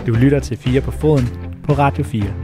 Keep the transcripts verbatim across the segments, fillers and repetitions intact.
Du lytter til fire på foden på Radio fire.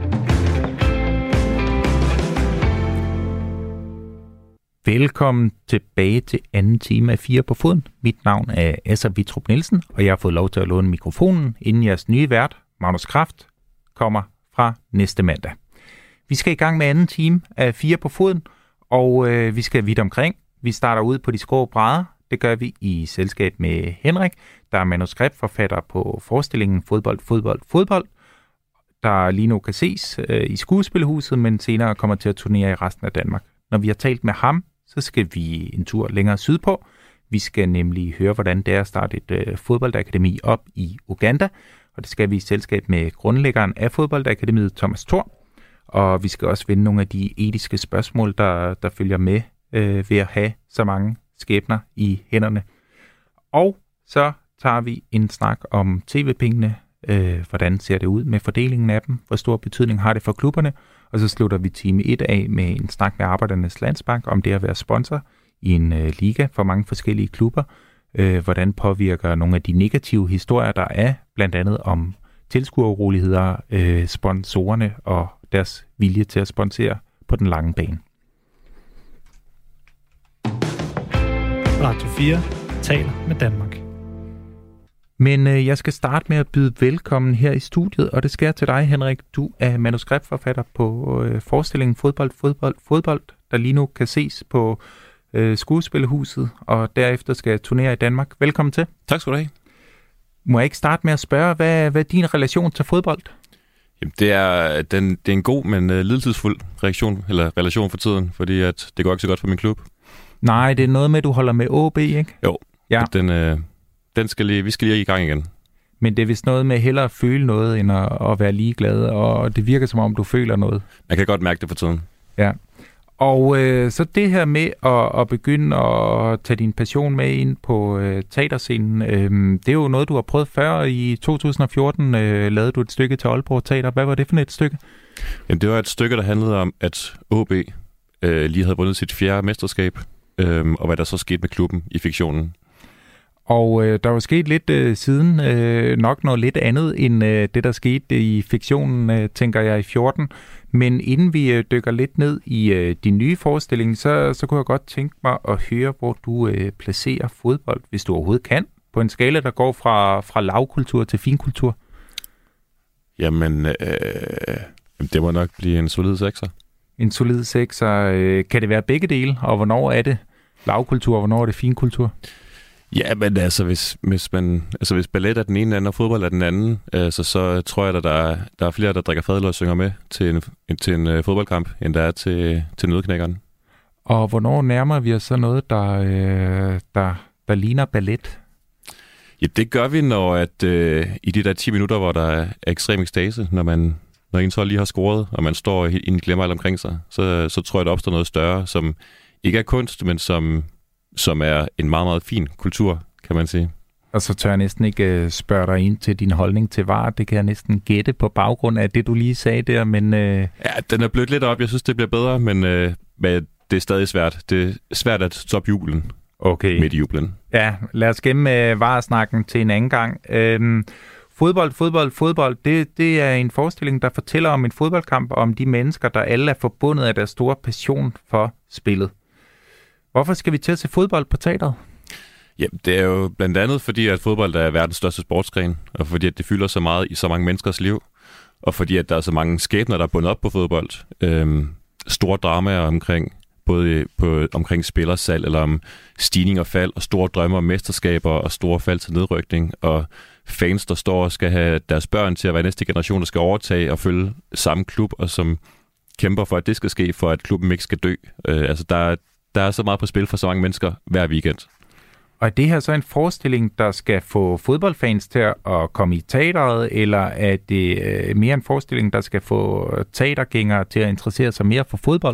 Velkommen tilbage til anden time af fire på foden. Mit navn er Asser Vitrup Nielsen, og jeg har fået lov til at låne mikrofonen, inden jeres nye vært, Magnus Kraft, kommer fra næste mandag. Vi skal i gang med anden time af fire på foden, og øh, vi skal vidt omkring. Vi starter ud på de skrå brædder. Det gør vi i selskab med Henrik, der er manuskriptforfatter på forestillingen Fodbold, Fodbold, Fodbold, der lige nu kan ses øh, i Skuespilhuset, men senere kommer til at turnere i resten af Danmark. Når vi har talt med ham, så skal vi en tur længere sydpå. Vi skal nemlig høre, hvordan det er at starte et øh, fodboldakademi op i Uganda, og det skal vi i selskab med grundlæggeren af fodboldakademiet, Thomas Thor. Og vi skal også vende nogle af de etiske spørgsmål, der, der følger med øh, ved at have så mange skæbner i hænderne. Og så tager vi en snak om tv-pengene. Øh, hvordan ser det ud med fordelingen af dem? Hvor stor betydning har det for klubberne? Og så slutter vi time et af med en snak med Arbejdernes Landsbank om det at være sponsor i en øh, liga for mange forskellige klubber. Øh, hvordan påvirker nogle af de negative historier, der er, blandt andet om tilskueruroligheder, øh, sponsorerne og deres vilje til at sponsere på den lange bane. Radio fire taler med Danmark. Men øh, jeg skal starte med at byde velkommen her i studiet, og det sker til dig, Henrik. Du er manuskriptforfatter på øh, forestillingen Fodbold, Fodbold, Fodbold, der lige nu kan ses på øh, Skuespilhuset, og derefter skal turnere i Danmark. Velkommen til. Tak skal du have. Må jeg ikke starte med at spørge, hvad, hvad er din relation til fodbold? Jamen, det er, den, det er en god, men øh, lidelsesfuld reaktion, eller relation for tiden, fordi at det går ikke så godt for min klub. Nej, det er noget med, at du holder med O B, ikke? Jo, ja. den, øh, den skal lige, vi skal lige i gang igen. Men det er vist noget med hellere at føle noget, end at, at være ligeglad, og det virker som om, du føler noget. Man kan godt mærke det for tiden. Ja, og øh, så det her med at, at begynde at tage din passion med ind på øh, teaterscenen, øh, det er jo noget, du har prøvet før. I to tusind og fjorten øh, lavede du et stykke til Aalborg Teater. Hvad var det for et stykke? Jamen, det var et stykke, der handlede om, at O B øh, lige havde vundet sit fjerde mesterskab, øh, og hvad der så skete med klubben i fiktionen. Og øh, der var sket lidt øh, siden, øh, nok noget lidt andet end øh, det, der skete i fiktionen, øh, tænker jeg, i fjorten. Men inden vi øh, dykker lidt ned i øh, din nye forestilling, så, så kunne jeg godt tænke mig at høre, hvor du øh, placerer fodbold, hvis du overhovedet kan, på en skala, der går fra, fra lavkultur til finkultur. Jamen, øh, det må nok blive en solid sekser. En solid sekser. Øh, kan det være begge dele, og hvornår er det lavkultur, og hvornår er det finkultur? Ja, men altså hvis, hvis, man, altså, hvis ballet er den ene ende, og fodbold er den anden, altså, så tror jeg, at der er, der er flere, der drikker fadøl og synger med til en, til en uh, fodboldkamp, end der er til, til nødknækkeren. Og hvornår nærmer vi os så noget, der, øh, der, der ligner ballet? Ja, det gør vi, når at, øh, i de der ti minutter, hvor der er ekstrem ekstase, når man når en så lige har scoret, og man står i en glemmer alt omkring sig, så, så tror jeg, der opstår noget større, som ikke er kunst, men som... som er en meget, meget fin kultur, kan man sige. Og så tør jeg næsten ikke spørge dig ind til din holdning til V A R. Det kan jeg næsten gætte på baggrund af det, du lige sagde der, men... Øh... Ja, den er blødt lidt op. Jeg synes, det bliver bedre, men, øh, men det er stadig svært. Det er svært at stoppe jublen. Okay. Midt i jublen. Ja, lad os gemme V A R-snakken til en anden gang. Øhm, fodbold, fodbold, fodbold, det, det er en forestilling, der fortæller om en fodboldkamp, og om de mennesker, der alle er forbundet af deres store passion for spillet. Hvorfor skal vi til at se fodbold på teateret? Jamen, det er jo blandt andet fordi, at fodbold er verdens største sportsgren, og fordi at det fylder så meget i så mange menneskers liv, og fordi at der er så mange skæbner, der er bundet op på fodbold. Øhm, store dramaer omkring, både på, omkring spillersalg, eller om stigning og fald, og store drømme om mesterskaber, og store fald til nedrykning, og fans, der står og skal have deres børn til at være næste generation, der skal overtage og følge samme klub, og som kæmper for, at det skal ske, for at klubben ikke skal dø. Øh, altså, der er Der er så meget på spil for så mange mennesker hver weekend. Og er det her så en forestilling, der skal få fodboldfans til at komme i teateret, eller er det mere en forestilling, der skal få teatergængere til at interessere sig mere for fodbold?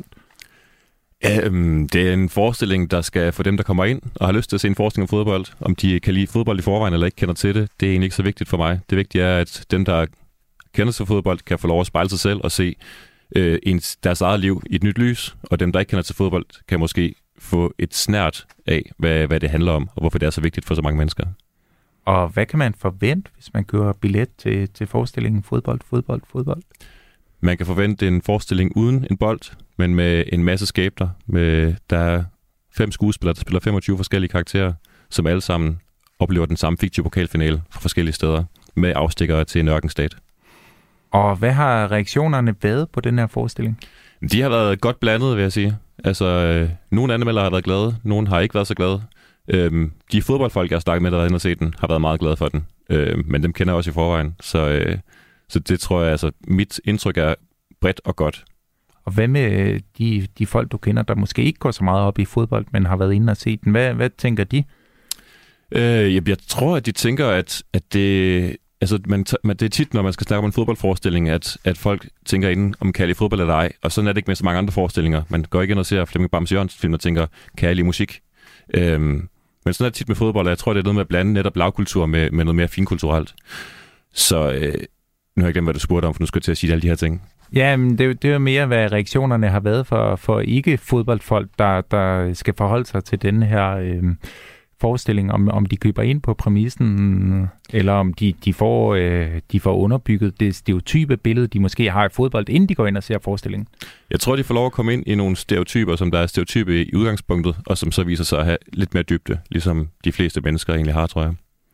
Um, det er en forestilling, der skal få dem, der kommer ind og har lyst til at se en forestilling om fodbold, om de kan lide fodbold i forvejen eller ikke kender til det. Det er egentlig ikke så vigtigt for mig. Det vigtige er, at dem, der kender til fodbold, kan få lov at spejle sig selv og se øh, ens, deres eget liv i et nyt lys, og dem, der ikke kender til fodbold, kan måske få et snært af, hvad, hvad det handler om, og hvorfor det er så vigtigt for så mange mennesker. Og hvad kan man forvente, hvis man køber billet til, til forestillingen fodbold, fodbold, fodbold? Man kan forvente en forestilling uden en bold, men med en masse skæbner. Med, der er fem skuespillere, der spiller femogtyve forskellige karakterer, som alle sammen oplever den samme fiktive pokalfinale fra forskellige steder, med afstikkere til en ørkenstat. Og hvad har reaktionerne været på den her forestilling? De har været godt blandet, vil jeg sige. Altså, øh, nogle anmeldere har været glade, nogle har ikke været så glade. Øhm, de fodboldfolk, jeg har snakket med, der har inde og set den, har været meget glade for den. Øhm, men dem kender jeg også i forvejen. Så, øh, så det tror jeg, altså, mit indtryk er bredt og godt. Og hvad med de, de folk, du kender, der måske ikke går så meget op i fodbold, men har været inde og set den? Hvad, hvad tænker de? Øh, jeg, jeg tror, at de tænker, at, at det... Altså, man, man, det er tit, når man skal snakke om en fodboldforestilling, at, at folk tænker inden, om kan jeg lide fodbold eller ej. Og sådan er det ikke med så mange andre forestillinger. Man går ikke ind og ser Flemming Bamse Jørgensen film og tænker, kan jeg lide musik? Øhm, men sådan er det tit med fodbold, og jeg tror, det er noget med at blande netop lavkultur med, med noget mere finkulturelt. Så øh, nu har jeg glemt, hvad du spurgte om, for nu skal jeg til at sige alle de her ting. Ja, men det, det er jo mere, hvad reaktionerne har været for, for ikke-fodboldfolk, der, der skal forholde sig til denne her øh, forestilling, om, om de køber ind på præmissen, eller om de, de, får, øh, de får underbygget det stereotype billede, de måske har i fodbold, inden de går ind og ser forestillingen. Jeg tror, de får lov at komme ind i nogle stereotyper, som der er stereotype i udgangspunktet, og som så viser sig at have lidt mere dybde, ligesom de fleste mennesker egentlig har, tror jeg.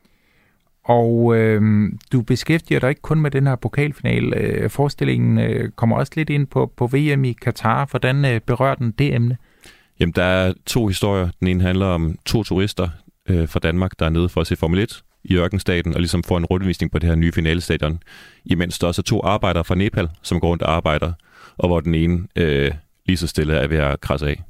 Og øh, du beskæftiger dig ikke kun med den her pokalfinale. Øh, forestillingen øh, kommer også lidt ind på, på V M i Katar. Hvordan øh, berører den det emne? Jamen, der er to historier. Den ene handler om to turister øh, fra Danmark, der er nede for at se Formel et i ørkenstaten, og ligesom får en rundvisning på det her nye finalestadion. Imens der også er to arbejdere fra Nepal, som går rundt og arbejder, og hvor den ene øh, lige så stille er ved at krasse af.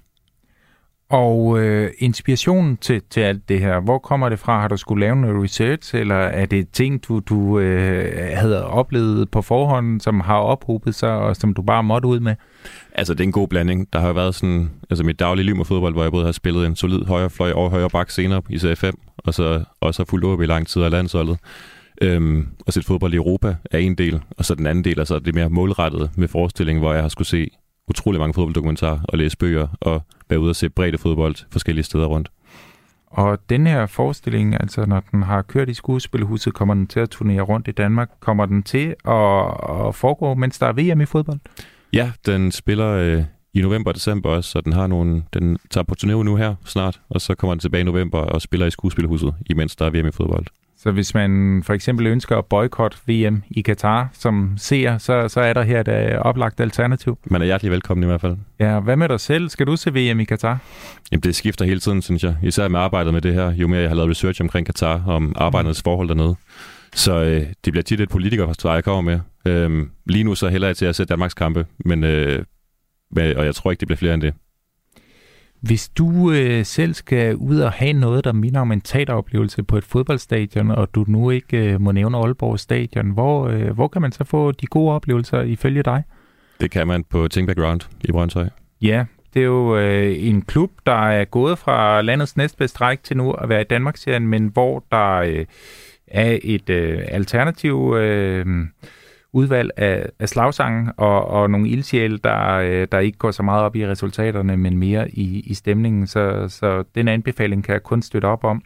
Og øh, inspirationen til, til alt det her, hvor kommer det fra? Har du skulle lave noget research, eller er det ting, du, du øh, havde oplevet på forhånd, som har ophobet sig, og som du bare måtte ud med? Altså, det er en god blanding. Der har jo været sådan, altså mit daglige liv med fodbold, hvor jeg både har spillet en solid højre fløj og højre bak senere i C F M, og så også har fulgt op i lang tid af landsholdet. Øhm, og set fodbold i Europa er en del, og så den anden del, altså det mere målrettet med forestillingen, hvor jeg har skulle se utrolig mange fodbolddokumentarer og læse bøger og være ude og se bredde fodbold forskellige steder rundt. Og den her forestilling, altså når den har kørt i skuespilhuset, kommer den til at turnere rundt i Danmark? Kommer den til at, at foregå, mens der er V M i fodbold? Ja, den spiller øh, i november og december også, så den har nogle, den tager på turné nu her snart, og så kommer den tilbage i november og spiller i skuespilhuset, imens der er V M i fodbold. Så hvis man for eksempel ønsker at boykotte V M i Katar som seer, så, så er der her et oplagt alternativ. Man er hjertelig velkommen i hvert fald. Ja, hvad med dig selv? Skal du se V M i Katar? Jamen, det skifter hele tiden, synes jeg. Især med arbejdet med det her. Jo mere jeg har lavet research omkring Katar, om arbejdernes forhold dernede. Så øh, det bliver tit et politikersvar, jeg kommer med. Øhm, lige nu så hælder jeg til at sætte Danmarks kampe, men, øh, med, og jeg tror ikke, det bliver flere end det. Hvis du øh, selv skal ud og have noget, der minder om en teateroplevelse på et fodboldstadion, og du nu ikke øh, må nævne Aalborg Stadion, hvor, øh, hvor kan man så få de gode oplevelser ifølge dig? Det kan man på Think Background i Brøndshøj. Ja, det er jo øh, en klub, der er gået fra landets næstbedste række til nu at være i Danmarksserien, men hvor der øh, er et øh, alternativ øh, udvalg af, af slagsangen og, og nogle ildsjæle, der, øh, der ikke går så meget op i resultaterne, men mere i, i stemningen. Så, så den anbefaling kan jeg kun støtte op om.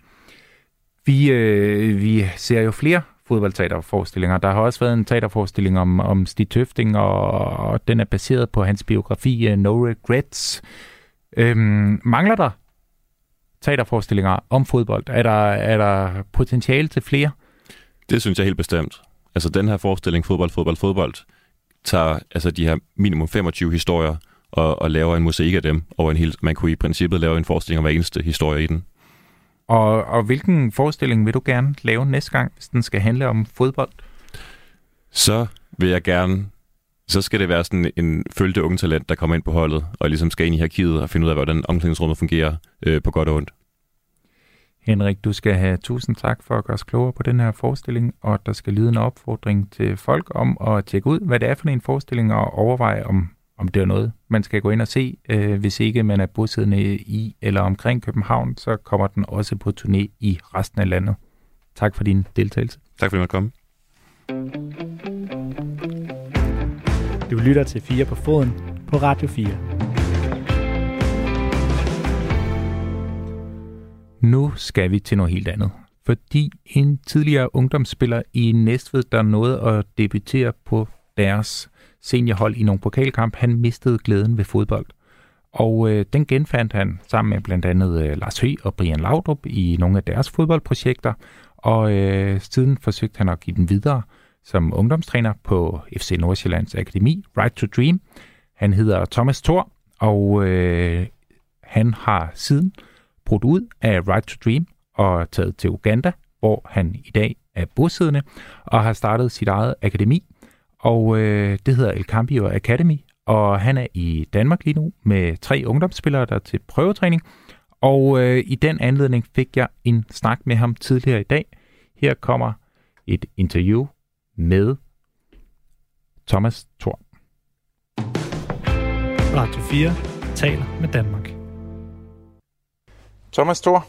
Vi, øh, vi ser jo flere fodboldteaterforestillinger. Der har også været en teaterforestilling om, om Stig Tøfting, og, og den er baseret på hans biografi uh, No Regrets. Øhm, mangler der teaterforestillinger om fodbold? Er der, er der potentiale til flere? Det synes jeg helt bestemt. Altså den her forestilling, fodbold, fodbold, fodbold, tager altså de her minimum femogtyve historier og, og laver en mosaik af dem over en hel. Man kunne i princippet lave en forestilling om hver eneste historie i den. Og, og hvilken forestilling vil du gerne lave næste gang, hvis den skal handle om fodbold? Så vil jeg gerne, så skal det være sådan en følte unge talent, der kommer ind på holdet, og ligesom skal ind i hierarkiet og finde ud af, hvordan omklædningsrummet fungerer øh, på godt og ondt. Henrik, du skal have tusind tak for at gøre os klogere på den her forestilling, og der skal lyde en opfordring til folk om at tjekke ud, hvad det er for en forestilling, og overveje, om, om det er noget, man skal gå ind og se. Øh, hvis ikke man er bosiddende i eller omkring København, så kommer den også på turné i resten af landet. Tak for din deltagelse. Tak fordi du måtte komme. Du lytter til fire på foden på Radio fire. Nu skal vi til noget helt andet. fordi en tidligere ungdomsspiller i Næstved, der nåede at debutere på deres seniorhold i nogle pokalkamp, han mistede glæden ved fodbold. Og øh, den genfandt han sammen med blandt andet øh, Lars Høgh og Brian Laudrup i nogle af deres fodboldprojekter, og øh, siden forsøgte han at give den videre som ungdomstræner på F C Nordsjællands Akademi, Right to Dream. Han hedder Thomas Thor, og øh, han har siden brudt ud af Right to Dream og taget til Uganda, hvor han i dag er bosiddende og har startet sit eget akademi, og øh, det hedder El Cambio Academy, og han er i Danmark lige nu med tre ungdomsspillere, der er til prøvetræning, og øh, i den anledning fik jeg en snak med ham tidligere i dag. Her kommer et interview med Thomas Thor. Radio fire taler med Danmark. Thomas Thor,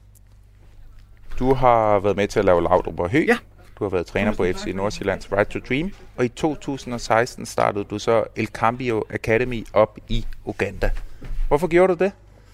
du har været med til at lave Laudrup og Høgh. Ja. Du har været træner på F C Nordsjællands Right to Dream, og i to tusind og seksten startede du så El Cambio Academy op i Uganda. Hvorfor gjorde du det?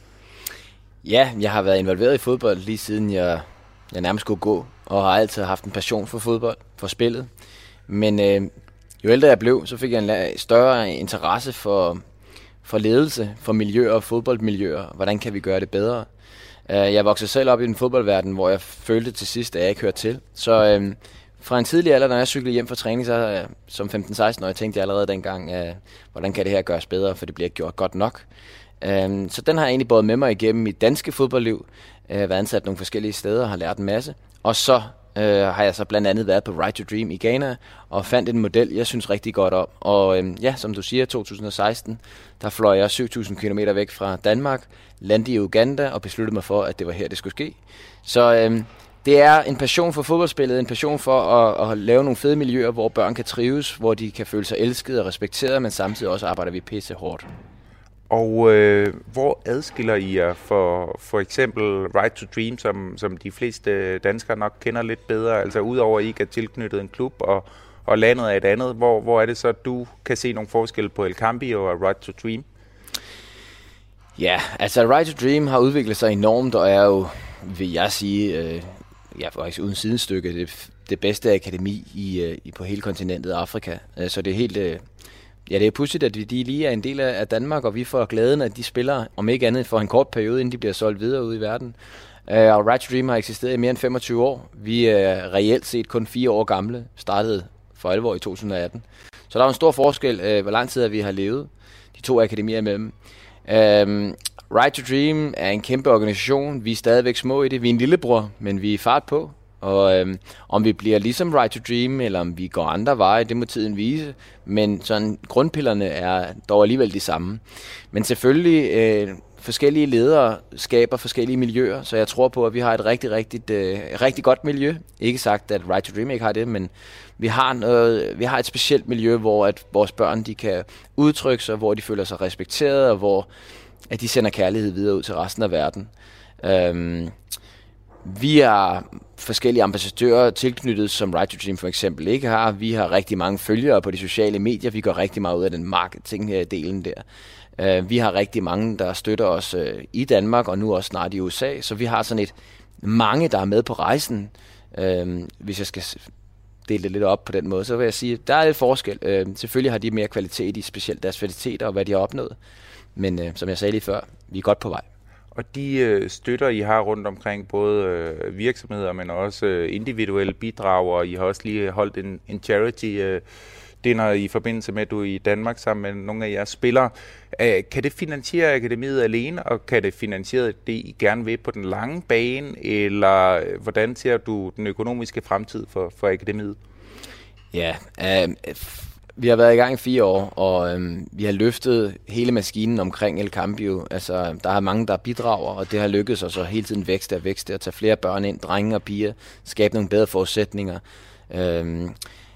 Ja, jeg har været involveret i fodbold lige siden jeg, jeg nærmest skulle gå, og har altid haft en passion for fodbold, for spillet. Men øh, jo ældre jeg blev, så fik jeg en større interesse for, for ledelse, for miljøer, fodboldmiljøer. Hvordan kan vi gøre det bedre? Jeg voksede selv op i en fodboldverden, hvor jeg følte til sidst, at jeg ikke hørte til. Så øh, fra en tidlig alder, når jeg cyklede hjem fra træning, så øh, som femten seksten år, jeg tænkte jeg allerede dengang, øh, hvordan kan det her gøres bedre, for det bliver ikke gjort godt nok. Øh, så den har jeg egentlig båret med mig igennem mit danske fodboldliv, øh, været ansat nogle forskellige steder og har lært en masse. Og så øh, har jeg så blandt andet været på Right to Dream i Ghana og fandt en model, jeg synes rigtig godt om. Og øh, ja, som du siger, to tusind og seksten, der fløj jeg syv tusind kilometer væk fra Danmark, landede i Uganda og besluttede mig for, at det var her, det skulle ske. Så øh, det er en passion for fodboldspillet, en passion for at, at lave nogle fede miljøer, hvor børn kan trives, hvor de kan føle sig elskede og respekteret, men samtidig også arbejder vi pisse hårdt. Og øh, hvor adskiller I jer for, for eksempel Right to Dream, som, som de fleste danskere nok kender lidt bedre? Altså udover at I ikke er tilknyttet en klub, og, og landet er et andet, hvor, hvor er det så, at du kan se nogle forskelle på El Cambio og Right to Dream? Ja, altså Right to Dream har udviklet sig enormt, og er jo, vil jeg sige, øh, ja, faktisk uden sidestykke, det, det bedste akademi i, øh, i på hele kontinentet Afrika. Øh, så det er helt... Øh, Ja, det er pudsigt, at de lige er en del af Danmark, og vi får glæden, at de spiller, om ikke andet, for en kort periode, inden de bliver solgt videre ud i verden. Uh, og Right to Dream har eksisteret i mere end femogtyve år. Vi er reelt set kun fire år gamle, startede for alvor i to tusind og atten. Så der er en stor forskel, uh, hvor lang tid vi har levet, de to akademier imellem. Uh, Right to Dream er en kæmpe organisation. Vi er stadigvæk små i det. Vi er en lillebror, men vi er fart på. Og øhm, om vi bliver ligesom Right to Dream, eller om vi går andre veje, det må tiden vise. Men sådan grundpillerne er dog alligevel de samme. Men selvfølgelig, øh, forskellige ledere skaber forskellige miljøer, så jeg tror på, at vi har et rigtig, rigtig, øh, rigtig godt miljø. Ikke sagt, at Right to Dream ikke har det, men vi har, noget, vi har et specielt miljø, hvor at vores børn de kan udtrykke sig, hvor de føler sig respekteret, og hvor at de sender kærlighed videre ud til resten af verden. Øhm, Vi har forskellige ambassadører tilknyttet, som Right to Dream for eksempel ikke har. Vi har rigtig mange følgere på de sociale medier. Vi går rigtig meget ud af den marketing-delen der. Vi har rigtig mange, der støtter os i Danmark, og nu også snart i U S A. Så vi har sådan et mange, der er med på rejsen. Hvis jeg skal dele det lidt op på den måde, så vil jeg sige, at der er lidt forskel. Selvfølgelig har de mere kvalitet i specielt deres faciliteter og hvad de har opnået. Men som jeg sagde lige før, vi er godt på vej. Og de øh, støtter, I har rundt omkring, både øh, virksomheder, men også øh, individuelle bidrag, og I har også lige holdt en, en charity-dinner øh, i forbindelse med, at du er i Danmark sammen med nogle af jeres spillere. Æh, kan det finansiere akademiet alene, og kan det finansiere det, I gerne vil på den lange bane, eller øh, hvordan ser du den økonomiske fremtid for, for akademiet? Ja, øh, vi har været i gang i fire år, og øhm, vi har løftet hele maskinen omkring El Cambio. Altså, der er mange, der bidrager, og det har lykkedes os at hele tiden vækste og vækste, og tage flere børn ind, drenge og piger, skabe nogle bedre forudsætninger. Øhm,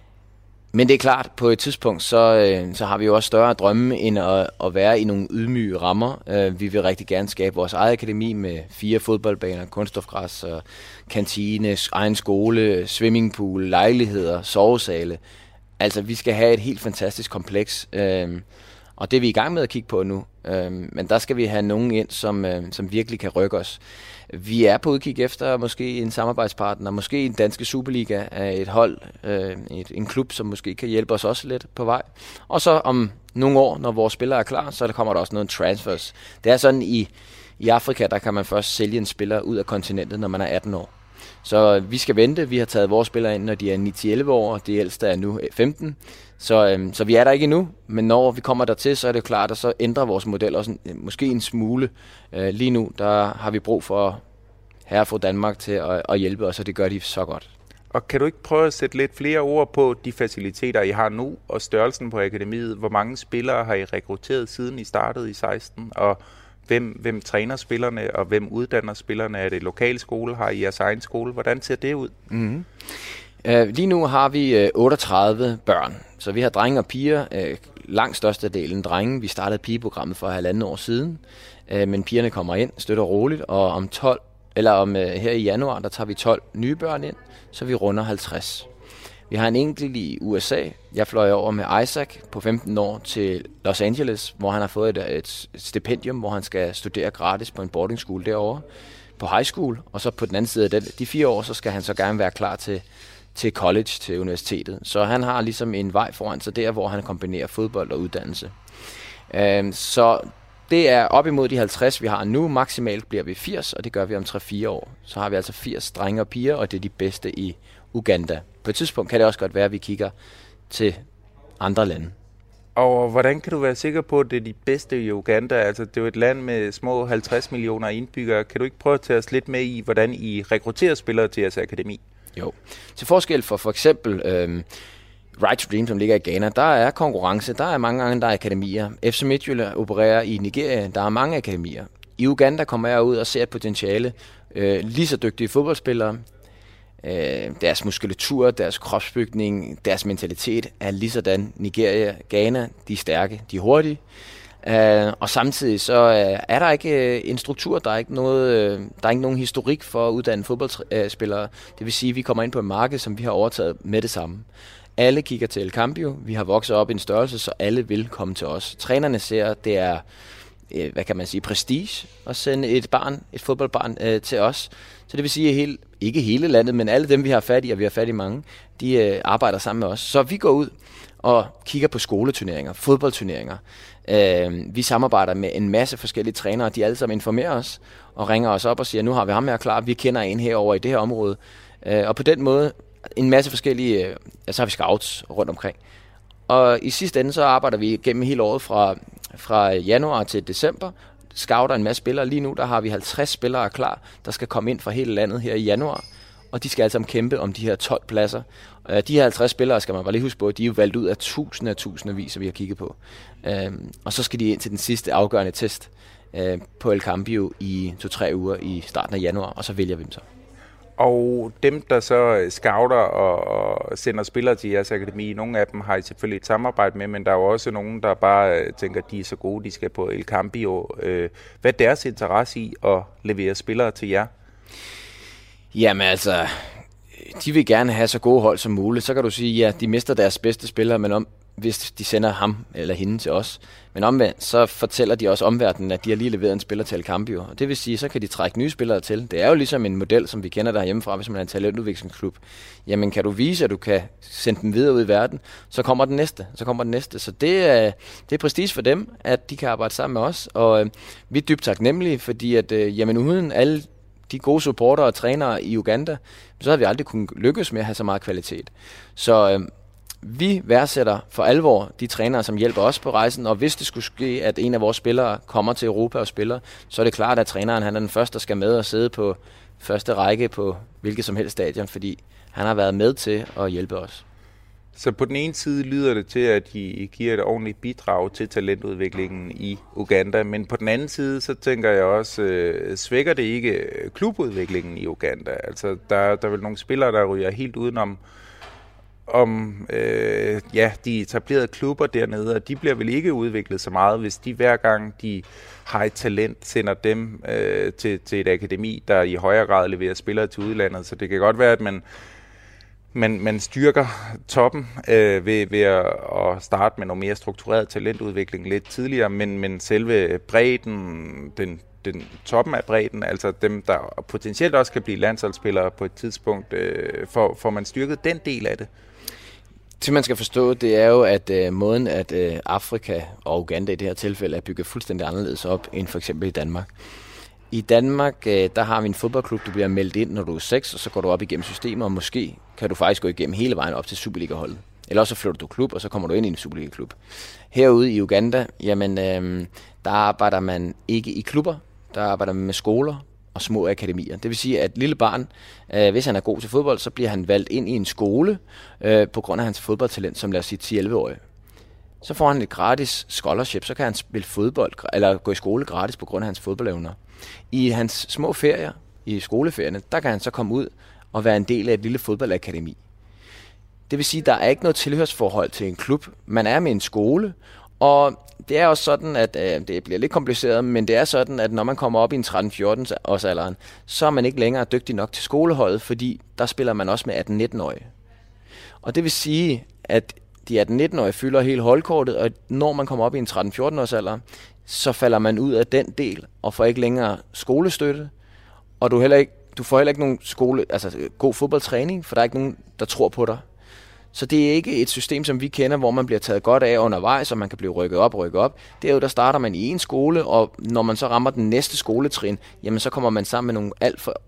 men det er klart, på et tidspunkt, så, øh, så har vi jo også større drømme, end at, at være i nogle ydmyge rammer. Øh, vi vil rigtig gerne skabe vores eget akademi med fire fodboldbaner, kunststofgræs, og kantine, egen skole, swimmingpool, lejligheder, sovesale. Altså, vi skal have et helt fantastisk kompleks, øhm, Og det er vi i gang med at kigge på nu. Øh, men der skal vi have nogen ind, som, øh, som virkelig kan rykke os. Vi er på udkig efter måske en samarbejdspartner, måske en danske Superliga af et hold, øh, et, en klub, som måske kan hjælpe os også lidt på vej. Og så om nogle år, når vores spillere er klar, så der kommer der også noget transfers. Det er sådan, i, i Afrika, der kan man først sælge en spiller ud af kontinentet, når man er atten år. Så vi skal vente. Vi har taget vores spillere ind, når de er ni til elleve år, og det ældste er nu femten. Så, øhm, så vi er der ikke endnu, men når vi kommer dertil, så er det klart, at så ændrer vores model også en, måske en smule. Øh, lige nu, der har vi brug for her fra Danmark til at, at hjælpe os, og det gør de så godt. Og kan du ikke prøve at sætte lidt flere ord på de faciliteter, I har nu, og størrelsen på akademiet? Hvor mange spillere har I rekrutteret siden I startede i seksten, og hvem, hvem træner spillerne, og hvem uddanner spillerne? Er det lokale skole? Har I jeres egen skole? Hvordan ser det ud? Mm-hmm. Uh, lige nu har vi uh, otteogtredive børn, så vi har drenge og piger, uh, langt størstedelen drenge. Vi startede pigeprogrammet for halvanden år siden, uh, men pigerne kommer ind, støtter roligt, og om tolv eller om uh, her i januar, der tager vi tolv nye børn ind, så vi runder halvtreds. Vi har en enkelt i U S A. Jeg fløj over med Isaac på femten år til Los Angeles, hvor han har fået et, et stipendium, hvor han skal studere gratis på en boarding school derovre, på high school, og så på den anden side af den, de fire år, så skal han så gerne være klar til til college, til universitetet. Så han har ligesom en vej foran sig der, hvor han kombinerer fodbold og uddannelse. Øhm, så det er op imod de halvtreds, vi har nu. Maksimalt bliver vi firs, og det gør vi om tre til fire år. Så har vi altså firs drenge og piger, og det er de bedste i Uganda. På et tidspunkt kan det også godt være, at vi kigger til andre lande. Og hvordan kan du være sikker på, at det er de bedste i Uganda? Altså, det er jo et land med små halvtreds millioner indbyggere. Kan du ikke prøve at tage os lidt med i, hvordan I rekrutterer spillere til jeres akademi? Jo. Til forskel for for eksempel øhm, Right to Dream, som ligger i Ghana, der er konkurrence. Der er mange gange, der er akademier. F C Midtjylland opererer i Nigeria. Der er mange akademier. I Uganda kommer jeg ud og ser et potentiale. Øh, lige så dygtige fodboldspillere. Øh, deres muskulatur, deres kropsbygning, deres mentalitet er lige sådan. Nigeria, Ghana, de er stærke, de er hurtige. Uh, og samtidig så uh, er der ikke uh, en struktur, der er ikke noget, uh, der er ikke nogen historik for at uddanne fodboldspillere. Det vil sige, at vi kommer ind på et marked, som vi har overtaget med det samme. Alle kigger til El Cambio. Vi har vokset op i en størrelse, så alle vil komme til os. Trænerne ser, at det er, uh, hvad kan man sige, prestige at sende et barn, et fodboldbarn uh, til os. Så det vil sige, at hele, ikke hele landet, men alle dem, vi har fat i, og vi har fat i mange, de uh, arbejder sammen med os. Så vi går ud og kigger på skoleturneringer, fodboldturneringer. Uh, vi samarbejder med en masse forskellige trænere, de alle sammen informerer os og ringer os op og siger, nu har vi ham her klar, vi kender en herovre i det her område. Uh, og på den måde, en masse forskellige, uh, ja, så har vi scouts rundt omkring. Og i sidste ende, så arbejder vi gennem hele året fra, fra januar til december, scouter en masse spillere. Lige nu, der har vi halvtreds spillere klar, der skal komme ind fra hele landet her i januar. Og de skal altså kæmpe om de her tolv pladser. Uh, de her halvtreds spillere, skal man bare lige huske på, de er jo valgt ud af tusinder og tusindvis, vi har kigget på. Uh, og så skal de ind til den sidste afgørende test uh, på El Cambio i to-tre uger i starten af januar, og så vælger vi dem så. Og dem, der så scouter og sender spillere til jeres akademi, nogle af dem har I selvfølgelig et samarbejde med, men der er jo også nogen, der bare tænker, at de er så gode, de skal på El Cambio. Uh, hvad er deres interesse i at levere spillere til jer? Jamen altså, de vil gerne have så gode hold som muligt. Så kan du sige, ja, de mister deres bedste spillere, men om, hvis de sender ham eller hende til os. Men omvendt, så fortæller de også omverdenen, at de har lige leveret en spiller til El Cambio. Og det vil sige, så kan de trække nye spillere til. Det er jo ligesom en model, som vi kender der hjemmefra, hvis man er en talentudviklingsklub. Jamen, kan du vise, at du kan sende dem videre ud i verden, så kommer den næste. Så kommer den næste. Så det er, det er prestige for dem, at de kan arbejde sammen med os. Og øh, vi er dybt taknemmelige, fordi at, øh, jamen, uden alle de gode supportere og trænere i Uganda, så havde vi aldrig kunnet lykkes med at have så meget kvalitet. Så øh, vi værdsætter for alvor de trænere, som hjælper os på rejsen, og hvis det skulle ske, at en af vores spillere kommer til Europa og spiller, så er det klart, at træneren han er den første, der skal med og sidde på første række på hvilket som helst stadion, fordi han har været med til at hjælpe os. Så på den ene side lyder det til, at I giver et ordentligt bidrag til talentudviklingen i Uganda, men på den anden side, så tænker jeg også, øh, svækker det ikke klubudviklingen i Uganda? Altså, der, der er vel nogle spillere, der ryger helt udenom om øh, ja, de etablerede klubber dernede, og de bliver vel ikke udviklet så meget, hvis de hver gang de har et talent, sender dem øh, til, til et akademi, der i højere grad leverer spillere til udlandet. Så det kan godt være, at man man, man styrker toppen øh, ved, ved at, at starte med noget mere struktureret talentudvikling lidt tidligere, men, men selve bredden, den, den toppen af bredden, altså dem, der potentielt også kan blive landsholdsspillere på et tidspunkt, øh, får, får man styrket den del af det? Det man skal forstå, det er jo, at øh, måden, at øh, Afrika og Uganda i det her tilfælde er bygget fuldstændig anderledes op, end for eksempel i Danmark. I Danmark, øh, der har vi en fodboldklub, du bliver meldt ind, når du er seks, og så går du op igennem systemet, og måske kan du faktisk gå igennem hele vejen op til Superliga-holdet. Eller også så flytter du klub, og så kommer du ind i en Superliga-klub. Herude i Uganda, jamen, øh, der arbejder man ikke i klubber, der arbejder man med skoler og små akademier. Det vil sige, at et lille barn, øh, hvis han er god til fodbold, så bliver han valgt ind i en skole øh, på grund af hans fodboldtalent, som lad os sige ti til elleve-årig. Så får han et gratis scholarship, så kan han spille fodbold, eller gå i skole gratis på grund af hans fodboldevner. I hans små ferier, i skoleferierne, der kan han så komme ud og være en del af et lille fodboldakademi. Det vil sige, at der er ikke noget tilhørsforhold til en klub. Man er med en skole, og det er også sådan, at øh, det bliver lidt kompliceret, men det er sådan, at når man kommer op i en tretten fjorten års alderen, så er man ikke længere dygtig nok til skoleholdet, fordi der spiller man også med atten nitten-årige. Og det vil sige, at de atten nitten-årige fylder hele holdkortet, og når man kommer op i en tretten fjorten års alder, så falder man ud af den del og får ikke længere skolestøtte, og du, heller ikke, du får heller ikke nogen skole, altså god fodboldtræning, for der er ikke nogen, der tror på dig. Så det er ikke et system, som vi kender, hvor man bliver taget godt af undervejs, og man kan blive rykket op og rykket op. Det er jo, der starter man i en skole, og når man så rammer den næste skoletrin, jamen så kommer man sammen med nogle alt for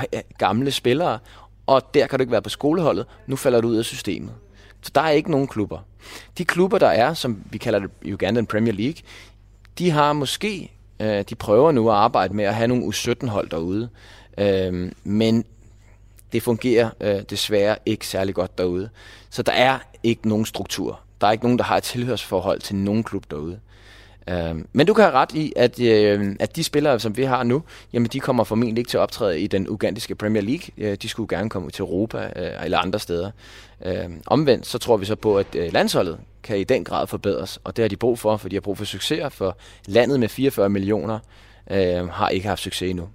gamle spillere, og der kan du ikke være på skoleholdet. Nu falder du ud af systemet. Så der er ikke nogen klubber. De klubber, der er, som vi kalder det Ugandan Premier League, de har måske, øh, de prøver nu at arbejde med at have nogle U sytten hold derude, øh, men det fungerer øh, desværre ikke særlig godt derude. Så der er ikke nogen struktur. Der er ikke nogen, der har et tilhørsforhold til nogen klub derude. Øh, men du kan have ret i, at, øh, at de spillere, som vi har nu, jamen de kommer formentlig ikke til at optræde i den ugandiske Premier League. Øh, de skulle gerne komme til Europa øh, eller andre steder. Øh, omvendt så tror vi så på, at øh, landsholdet kan i den grad forbedres, og det har de brug for, for de har brug for succeser, for landet med fireogfyrre millioner øh, har ikke haft succes endnu.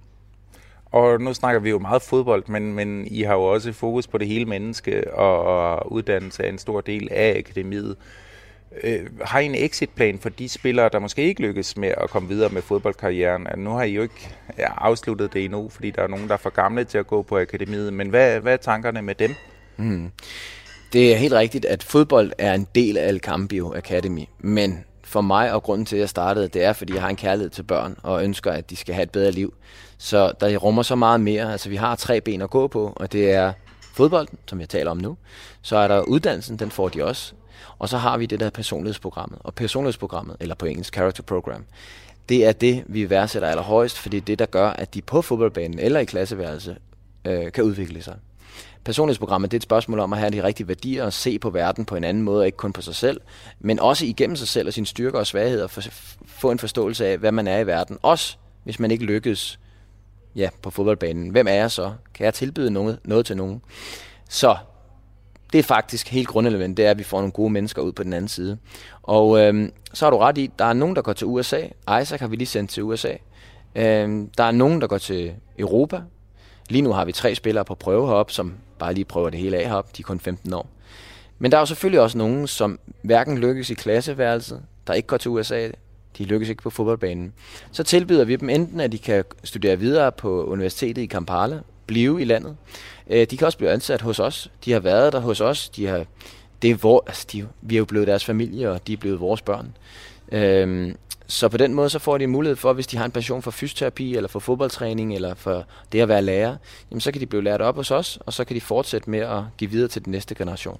Og nu snakker vi jo meget fodbold, men, men I har jo også fokus på det hele menneske, og uddannelse er en stor del af akademiet. Øh, har I en exitplan for de spillere, der måske ikke lykkes med at komme videre med fodboldkarrieren? Nu har I jo ikke ja, afsluttet det endnu, fordi der er nogen, der er for gamle til at gå på akademiet, men hvad, hvad er tankerne med dem? Mm. Det er helt rigtigt, at fodbold er en del af El Cambio Academy, men for mig og grunden til, at jeg startede, det er, fordi jeg har en kærlighed til børn og ønsker, at de skal have et bedre liv. Så der rummer så meget mere. Altså, vi har tre ben at gå på, og det er fodbolden, som jeg taler om nu. Så er der uddannelsen, den får de også. Og så har vi det der personlighedsprogrammet. Og personlighedsprogrammet, eller på engelsk character program, det er det, vi værdsætter allerhøjst, fordi det er det, der gør, at de på fodboldbanen eller i klasseværelse øh, kan udvikle sig. Personlighedsprogrammet, det er et spørgsmål om at have de rigtige værdier og se på verden på en anden måde, ikke kun på sig selv, men også igennem sig selv og sine styrker og svagheder, for få en forståelse af, hvad man er i verden. Også hvis man ikke lykkes ja, på fodboldbanen. Hvem er jeg så? Kan jeg tilbyde noget, noget til nogen? Så det er faktisk helt grundelement, det er, at vi får nogle gode mennesker ud på den anden side. Og øhm, så har du ret i, der er nogen, der går til U S A. Isaac har vi lige sendt til U S A. Øhm, der er nogen, der går til Europa. Lige nu har vi tre spillere på prøve heroppe, som bare lige prøver det hele af heroppe. De er kun femten år. Men der er jo selvfølgelig også nogen, som hverken lykkes i klasseværelset, der ikke går til U S A. De lykkes ikke på fodboldbanen. Så tilbyder vi dem enten, at de kan studere videre på universitetet i Kampala, blive i landet. De kan også blive ansat hos os. De har været der hos os. De har, det er vor, altså de, vi er jo blevet deres familie, og de er blevet vores børn. Øhm, så på den måde så får de en mulighed for, hvis de har en passion for fysioterapi, eller for fodboldtræning, eller for det at være lærer, jamen så kan de blive lært op hos os, og så kan de fortsætte med at give videre til den næste generation.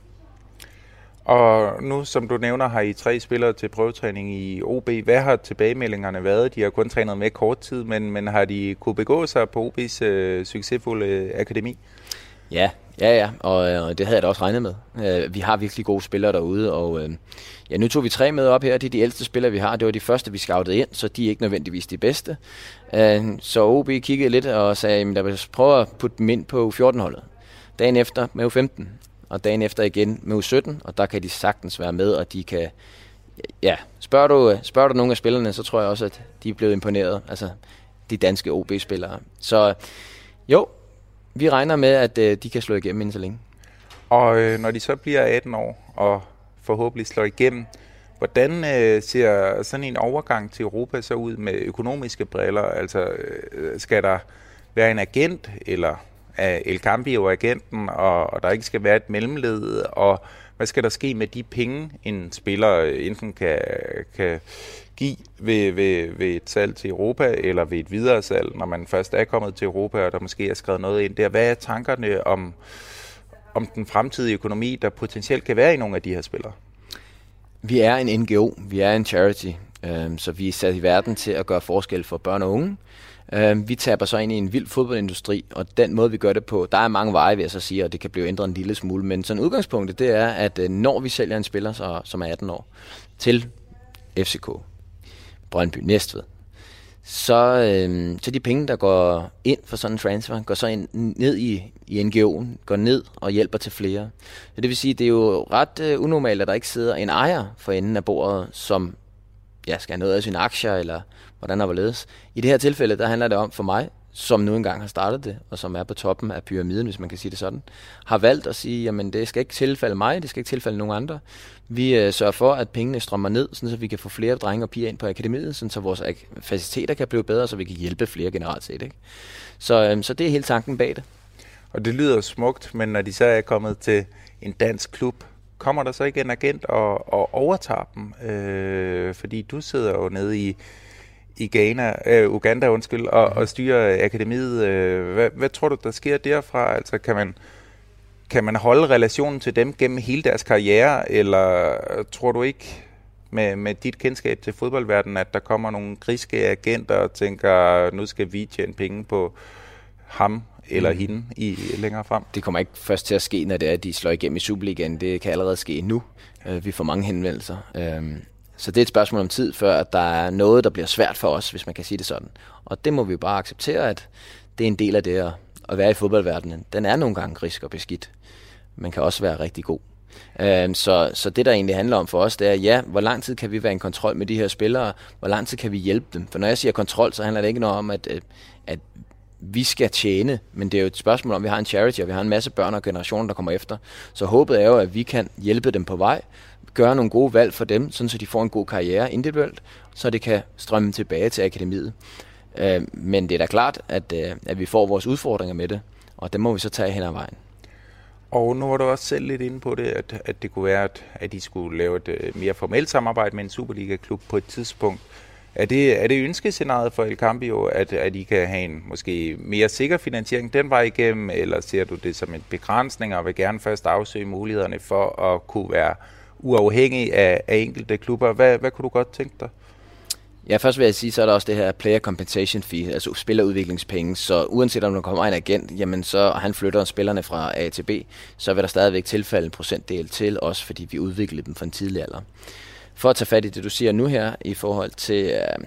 Og nu, som du nævner, har I tre spillere til prøvetræning i O B. Hvad har tilbagemeldingerne været? De har kun trænet med kort tid, men, men har de kunne begå sig på O B's øh, succesfulde akademi? Ja, ja, ja, og, og det havde jeg da også regnet med. Uh, vi har virkelig gode spillere derude, og uh, ja, nu tog vi tre med op her. Det er de ældste spillere, vi har. Det var de første, vi scoutede ind, så de er ikke nødvendigvis de bedste. Uh, så O B kiggede lidt og sagde, lad os prøve at putte dem ind på U fjorten-holdet. Dagen efter med U femten, og dagen efter igen med U sytten, og der kan de sagtens være med, og de kan... Ja, spørger du, spørger du nogle af spillerne, så tror jeg også, at de er blevet imponeret. Altså, de danske O B-spillere. Så jo, vi regner med, at øh, de kan slå igennem inden så længe. Og øh, når de så bliver atten år og forhåbentlig slår igennem, hvordan øh, ser sådan en overgang til Europa så ud med økonomiske briller? Altså, øh, skal der være en agent, eller er El Cambio agenten, og, og der ikke skal være et mellemled? Og hvad skal der ske med de penge, en spiller enten kan, kan give ved, ved, ved et salg til Europa, eller ved et videre salg, når man først er kommet til Europa, og der måske er skrevet noget ind der? Hvad er tankerne om, om den fremtidige økonomi, der potentielt kan være i nogle af de her spillere? Vi er en N G O, vi er en charity, øh, så vi er sat i verden til at gøre forskel for børn og unge. Øh, vi taber så ind i en vild fodboldindustri, og den måde vi gør det på, der er mange veje, vil jeg så sige, og det kan blive ændret en lille smule, men sådan udgangspunktet, det er, at øh, når vi sælger en spiller, så, som er atten år, til F C K, Brøndby, Næstved, så, øh, så de penge, der går ind for sådan en transfer, går så ind, ned i, i N G O'en, går ned og hjælper til flere. Så det vil sige, det er jo ret øh, unormalt, at der ikke sidder en ejer for enden af bordet, som ja, skal have noget af sine aktier, eller hvordan der var ledes. I det her tilfælde, der handler det om for mig, som nu engang har startet det, og som er på toppen af pyramiden, hvis man kan sige det sådan, har valgt at sige, jamen det skal ikke tilfælde mig, det skal ikke tilfælde nogen andre. Vi øh, sørger for, at pengene strømmer ned, sådan så vi kan få flere drenge og piger ind på akademiet, sådan så vores ak- faciliteter kan blive bedre, så vi kan hjælpe flere generelt set. Ikke? Så, øh, så det er hele tanken bag det. Og det lyder smukt, men når de så er kommet til en dansk klub, kommer der så ikke en agent og, og overtager dem? Øh, fordi du sidder jo nede i i Ghana, øh, Uganda undskyld, og, og styrer akademiet. Øh, hvad, hvad tror du, der sker derfra? Altså, kan man, kan man holde relationen til dem gennem hele deres karriere, eller tror du ikke med, med dit kendskab til fodboldverdenen, at der kommer nogle griske agenter og tænker, nu skal vi tjene penge på ham eller mm. hende i længere frem? Det kommer ikke først til at ske, når det er, at de slår igennem i Superligaen. Det kan allerede ske nu. Vi får mange henvendelser. Så det er et spørgsmål om tid, før at der er noget, der bliver svært for os, hvis man kan sige det sådan. Og det må vi bare acceptere, at det er en del af det at være i fodboldverdenen. Den er nogle gange grisk og beskidt. Man kan også være rigtig god. Så, så det, der egentlig handler om for os, det er, ja, hvor lang tid kan vi være i kontrol med de her spillere? Hvor lang tid kan vi hjælpe dem? For når jeg siger kontrol, så handler det ikke noget om, at, at vi skal tjene, men det er jo et spørgsmål om, vi har en charity, og vi har en masse børn og generationer, der kommer efter. Så håbet er jo, at vi kan hjælpe dem på vej, gøre nogle gode valg for dem, sådan så de får en god karriere individuelt, så det kan strømme tilbage til akademiet. Øh, men det er da klart, at, øh, at vi får vores udfordringer med det, og dem må vi så tage hen ad vejen. Og nu var du også selv lidt inde på det, at, at det kunne være, at, at de skulle lave et uh, mere formelt samarbejde med en Superliga-klub på et tidspunkt. Er det, er det ønskescenariet for El Cambio, at, at I kan have en måske mere sikker finansiering den vej igennem, eller ser du det som en begrænsning, og vil gerne først afsøge mulighederne for at kunne være uafhængig af, af enkelte klubber? Hvad, hvad kunne du godt tænke dig? Ja, først vil jeg sige, så er der også det her player compensation fee, altså spillerudviklingspenge, så uanset om der kommer en agent, jamen så og han flytter spillerne fra A til B, så vil der stadigvæk tilfælde en procentdel til os, fordi vi udvikler dem fra en tidlig alder. For at tage fat i det, du siger nu her, i forhold til, øh,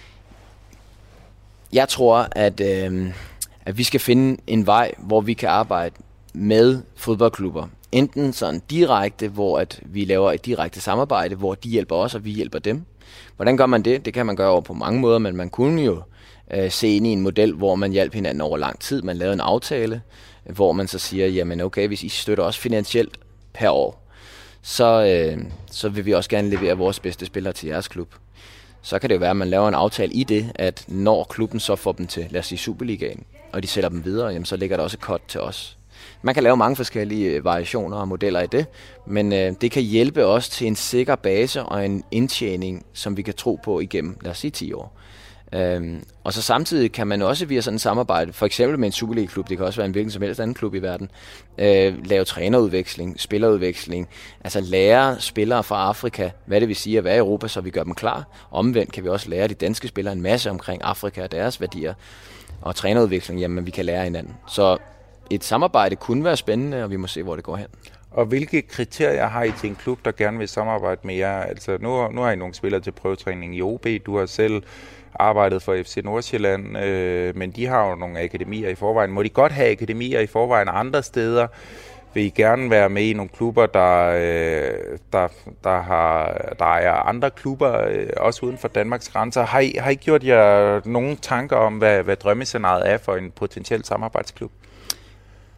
jeg tror, at, øh, at vi skal finde en vej, hvor vi kan arbejde med fodboldklubber. Enten sådan direkte, hvor at vi laver et direkte samarbejde, hvor de hjælper os, og vi hjælper dem. Hvordan gør man det? Det kan man gøre over på mange måder, men man kunne jo øh, se ind i en model, hvor man hjælper hinanden over lang tid. Man lavede en aftale, hvor man så siger, jamen okay, hvis I støtter os finansielt per år, så, øh, så vil vi også gerne levere vores bedste spillere til jeres klub. Så kan det jo være, at man laver en aftale i det, at når klubben så får dem til, lad os sige, Superligaen, og de sælger dem videre, jamen, så ligger der også et cut til os. Man kan lave mange forskellige variationer og modeller i det, men øh, det kan hjælpe os til en sikker base og en indtjening, som vi kan tro på igennem, lad os sige, ti år. Øhm, og så samtidig kan man også via sådan et samarbejde, for eksempel med en Superliga-klub, det kan også være en hvilken som helst anden klub i verden, øh, lave trænerudveksling, spillerudveksling, altså lære spillere fra Afrika, hvad det vil sige at være i Europa, så vi gør dem klar. Omvendt kan vi også lære de danske spillere en masse omkring Afrika og deres værdier, og trænerudveksling, jamen vi kan lære hinanden. Så et samarbejde kunne være spændende, og vi må se, hvor det går hen. Og hvilke kriterier har I til en klub, der gerne vil samarbejde med jer? Altså, nu, nu har I nogle spillere til prøvetræning i O B. Du har selv arbejdet for F C Nordsjælland, øh, men de har jo nogle akademier i forvejen. Må de godt have akademier i forvejen andre steder? Vil I gerne være med i nogle klubber, der, øh, der, der, har, der ejer andre klubber, øh, også uden for Danmarks grænser? Har I, har I gjort jer nogle tanker om, hvad, hvad drømmescenariet er for en potentiel samarbejdsklub?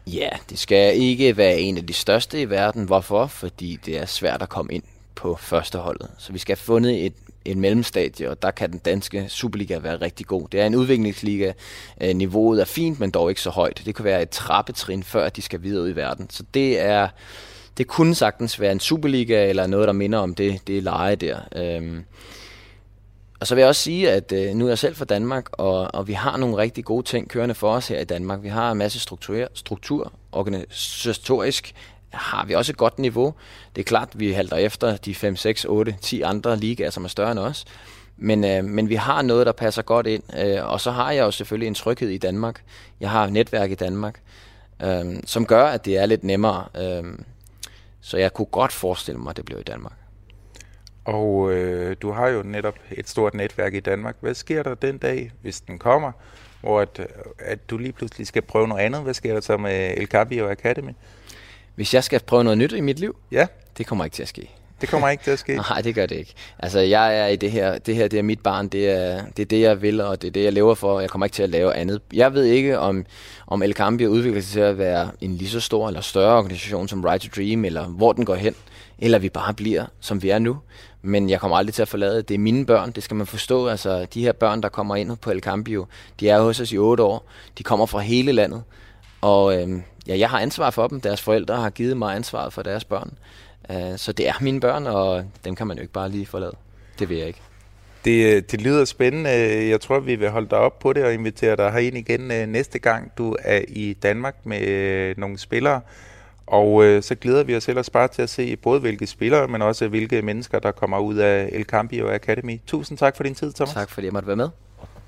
Ja, det skal ikke være en af de største i verden. Hvorfor? Fordi det er svært at komme ind på førsteholdet. Så vi skal have fundet et, et mellemstadie, og der kan den danske Superliga være rigtig god. Det er en udviklingsliga. Niveauet er fint, men dog ikke så højt. Det kan være et trappetrin, før de skal videre ud i verden. Så det er... Det kunne sagtens være en Superliga, eller noget, der minder om det, det leje der. Øhm. Og så vil jeg også sige, at øh, nu er jeg selv fra Danmark, og, og vi har nogle rigtig gode ting kørende for os her i Danmark. Vi har en masse struktur, struktur organisatorisk har vi også et godt niveau. Det er klart, at vi halter efter de fem, seks, otte, ti andre ligaer, som er større end os. Men, øh, men vi har noget, der passer godt ind. Øh, og så har jeg jo selvfølgelig en tryghed i Danmark. Jeg har et netværk i Danmark, øh, som gør, at det er lidt nemmere. Øh, så jeg kunne godt forestille mig, at det bliver i Danmark. Og øh, du har jo netop et stort netværk i Danmark. Hvad sker der den dag, hvis den kommer, hvor at, at du lige pludselig skal prøve noget andet? Hvad sker der så med El Cambio Academy? Hvis jeg skal prøve noget nyt i mit liv? Ja. Det kommer ikke til at ske. Det kommer ikke til at ske? Nej, det gør det ikke. Altså, jeg er i det her, det her, det er mit barn, det er, det er det, jeg vil, og det er det, jeg lever for, og jeg kommer ikke til at lave andet. Jeg ved ikke, om, om El Cambio udvikler sig til at være en lige så stor eller større organisation som Right to Dream, eller hvor den går hen, eller vi bare bliver, som vi er nu. Men jeg kommer aldrig til at forlade det. Det er mine børn, det skal man forstå. Altså, de her børn, der kommer ind på El Cambio, de er hos os i otte år. De kommer fra hele landet. Og øhm, ja, jeg har ansvar for dem. Deres forældre har givet mig ansvaret for deres børn. Uh, så det er mine børn, og dem kan man jo ikke bare lige forlade. Det vil jeg ikke. Det, det lyder spændende. Jeg tror, vi vil holde dig op på det og invitere dig herind igen næste gang, du er i Danmark med nogle spillere. Og øh, så glæder vi os ellers bare til at se både hvilke spillere, men også hvilke mennesker, der kommer ud af El Cambio Academy. Tusind tak for din tid, Thomas. Tak fordi jeg måtte være med.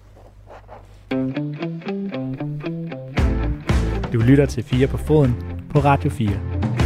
Du lytter til fire på foden på Radio fire.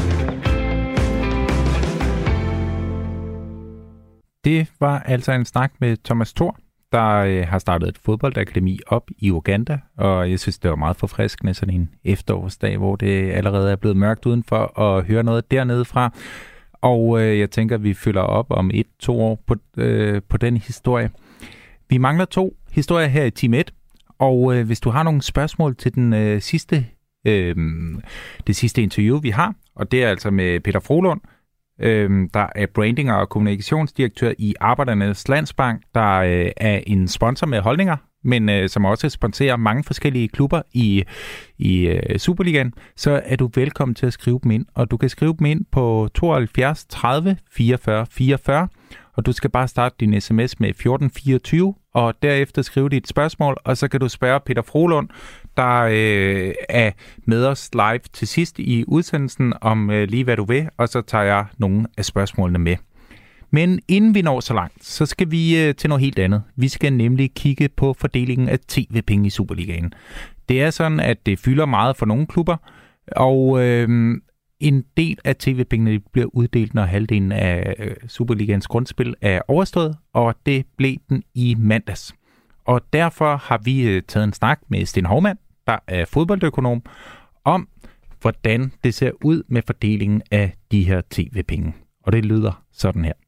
Det var altså en snak med Thomas Thor, der øh, har startet et fodboldakademi op i Uganda, og jeg synes, det var meget forfriskende sådan en efterårsdag, hvor det allerede er blevet mørkt udenfor, at høre noget dernede fra. Og øh, jeg tænker, at vi følger op om et, to år på, øh, på den historie. Vi mangler to historier her i Team et, og øh, hvis du har nogle spørgsmål til den øh, sidste, øh, det sidste interview, vi har, og det er altså med Peter Frohlund, Øhm, der er branding- og kommunikationsdirektør i Arbejdernes Landsbank, der øh, er en sponsor med holdninger, men øh, som også sponsorer mange forskellige klubber i, i øh, Superligaen, så er du velkommen til at skrive dem ind. Og du kan skrive dem ind på tooghalvfjerds tredive fireogfyrre fireogfyrre, og du skal bare starte din sms med fjorten fireogtyve, og derefter skrive dit spørgsmål, og så kan du spørge Peter Frohlund, der øh, er med os live til sidst i udsendelsen om øh, lige hvad du vil, og så tager jeg nogle af spørgsmålene med. Men inden vi når så langt, så skal vi øh, til noget helt andet. Vi skal nemlig kigge på fordelingen af T V-penge i Superligaen. Det er sådan, at det fylder meget for nogle klubber, og øh, en del af T V-pengene bliver uddelt, når halvdelen af øh, Superligaens grundspil er overstået, og det blev den i mandags. Og derfor har vi øh, taget en snak med Sten Hovmand, der er fodboldøkonom, om hvordan det ser ud med fordelingen af de her T V-penge. Og det lyder sådan her.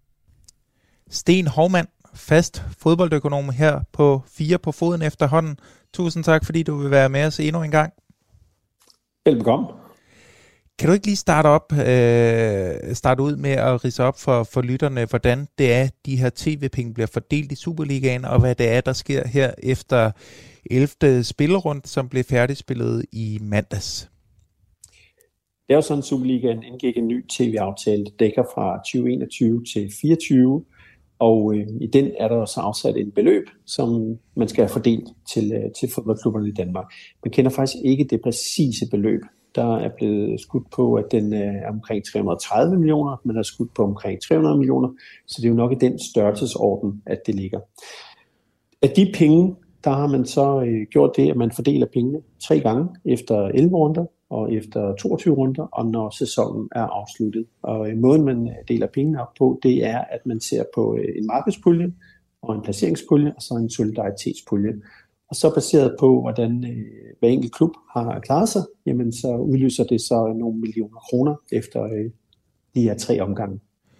Sten Hovmand, fast fodboldøkonom her på fire på foden efterhånden. Tusind tak, fordi du vil være med os endnu en gang. Velbekomme. Kan du ikke lige starte op, øh, starte ud med at ridse op for, for lytterne, hvordan det er, de her T V-penge bliver fordelt i Superligaen, og hvad det er, der sker her efter ellevte spillerunde, som blev færdigspillet i mandags? Det er jo sådan, at Superligaen indgik en ny T V-aftale, der dækker fra tyve enogtyve til fireogtyve, og øh, i den er der også afsat et beløb, som man skal have fordelt til, øh, til fodboldklubberne i Danmark. Man kender faktisk ikke det præcise beløb. Der er blevet skudt på, at den er omkring tre hundrede og tredive millioner, men der er skudt på omkring tre hundrede millioner, så det er jo nok i den størrelsesorden, at det ligger. Af de penge, der har man så øh, gjort det, at man fordeler pengene tre gange efter elleve runder og efter toogtyve runder, og når sæsonen er afsluttet. Og øh, måden, man deler pengene op på, det er, at man ser på øh, en markedspulje og en placeringspulje, og så en solidaritetspulje. Og så baseret på, hvordan øh, hver enkelt klub har klaret sig, jamen så udløser det så nogle millioner kroner efter øh, de her tre omgange.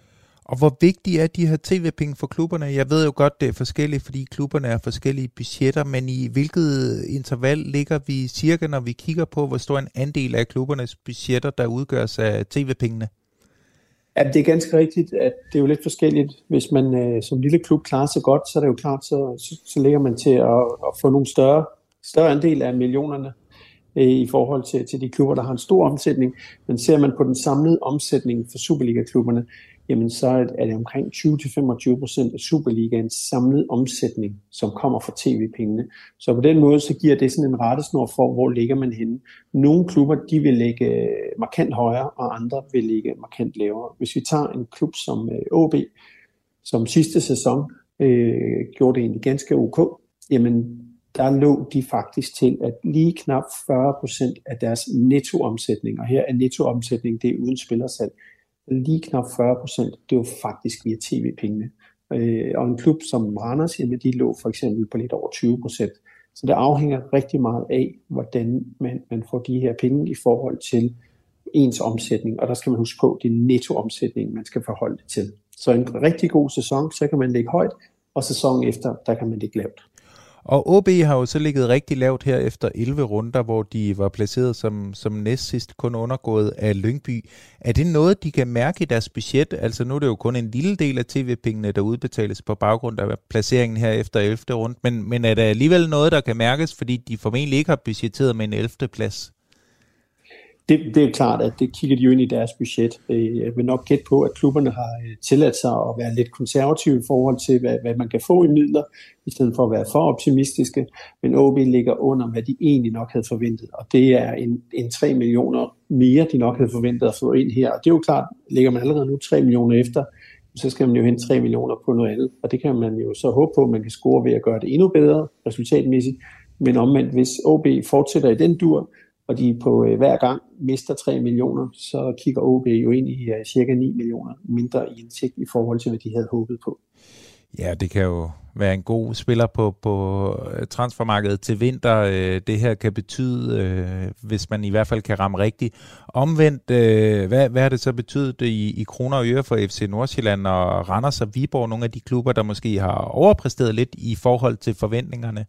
Og hvor vigtige er de her tv-penge for klubberne? Jeg ved jo godt, det er forskelligt, fordi klubberne er forskellige budgetter, men i hvilket interval ligger vi cirka, når vi kigger på, hvor stor en andel af klubbernes budgetter, der udgøres af tv-pengene? Ja, det er ganske rigtigt, at det er jo lidt forskelligt. Hvis man øh, som lille klub klarer sig godt, så er det jo klart, så, så, så ligger man til at, at få nogle større, større andel af millionerne øh, i forhold til, til de klubber, der har en stor omsætning. Men ser man på den samlede omsætning for Superliga-klubberne, jamen så er det omkring tyve til femogtyve procent af Superligaens samlede omsætning, som kommer fra tv-pengene. Så på den måde, så giver det sådan en rettesnor for, hvor ligger man henne. Nogle klubber, de vil ligge markant højere, og andre vil ligge markant lavere. Hvis vi tager en klub som O B, som sidste sæson øh, gjorde det egentlig ganske ok, jamen der lå de faktisk til, at lige knap fyrre procent af deres nettoomsætning, og her er nettoomsætning, det er uden spillersalg, lige knap fyrre procent, det var faktisk via tv-pengene. Øh, og en klub som Randers, jamen de lå for eksempel på lidt over tyve procent. Så det afhænger rigtig meget af, hvordan man, man får de her penge i forhold til ens omsætning. Og der skal man huske på, det er nettoomsætning, man skal forholde det til. Så en rigtig god sæson, så kan man ligge højt, og sæsonen efter, der kan man ligge lavt. Og O B har jo så ligget rigtig lavt her efter elleve runder, hvor de var placeret som, som næstsidst, kun undergået af Lyngby. Er det noget, de kan mærke i deres budget? Altså nu er det jo kun en lille del af tv-pengene, der udbetales på baggrund af placeringen her efter ellevte runde, men, men er der alligevel noget, der kan mærkes, fordi de formentlig ikke har budgetteret med en ellevte plads? Det, det er klart, at det kigger de jo ind i deres budget. Jeg vil nok gætte på, at klubberne har tilladt sig at være lidt konservative i forhold til, hvad, hvad man kan få i midler, i stedet for at være for optimistiske. Men O B ligger under, hvad de egentlig nok havde forventet. Og det er en, en tre millioner mere, de nok havde forventet at få ind her. Og det er jo klart, ligger man allerede nu tre millioner efter, så skal man jo hente tre millioner på noget andet. Og det kan man jo så håbe på, at man kan score ved at gøre det endnu bedre resultatmæssigt. Men omvendt, hvis O B fortsætter i den dur, og de på øh, hver gang mister tre millioner, så kigger O B jo ind i uh, cirka ni millioner mindre i indtægt i forhold til, hvad de havde håbet på. Ja, det kan jo være en god spiller på, på transfermarkedet til vinter. Det her kan betyde, hvis man i hvert fald kan ramme rigtigt. Omvendt, hvad, hvad har det så betydet i, i kroner og øre for F C Nordsjælland og Randers og Viborg, nogle af de klubber, der måske har overpræsteret lidt i forhold til forventningerne?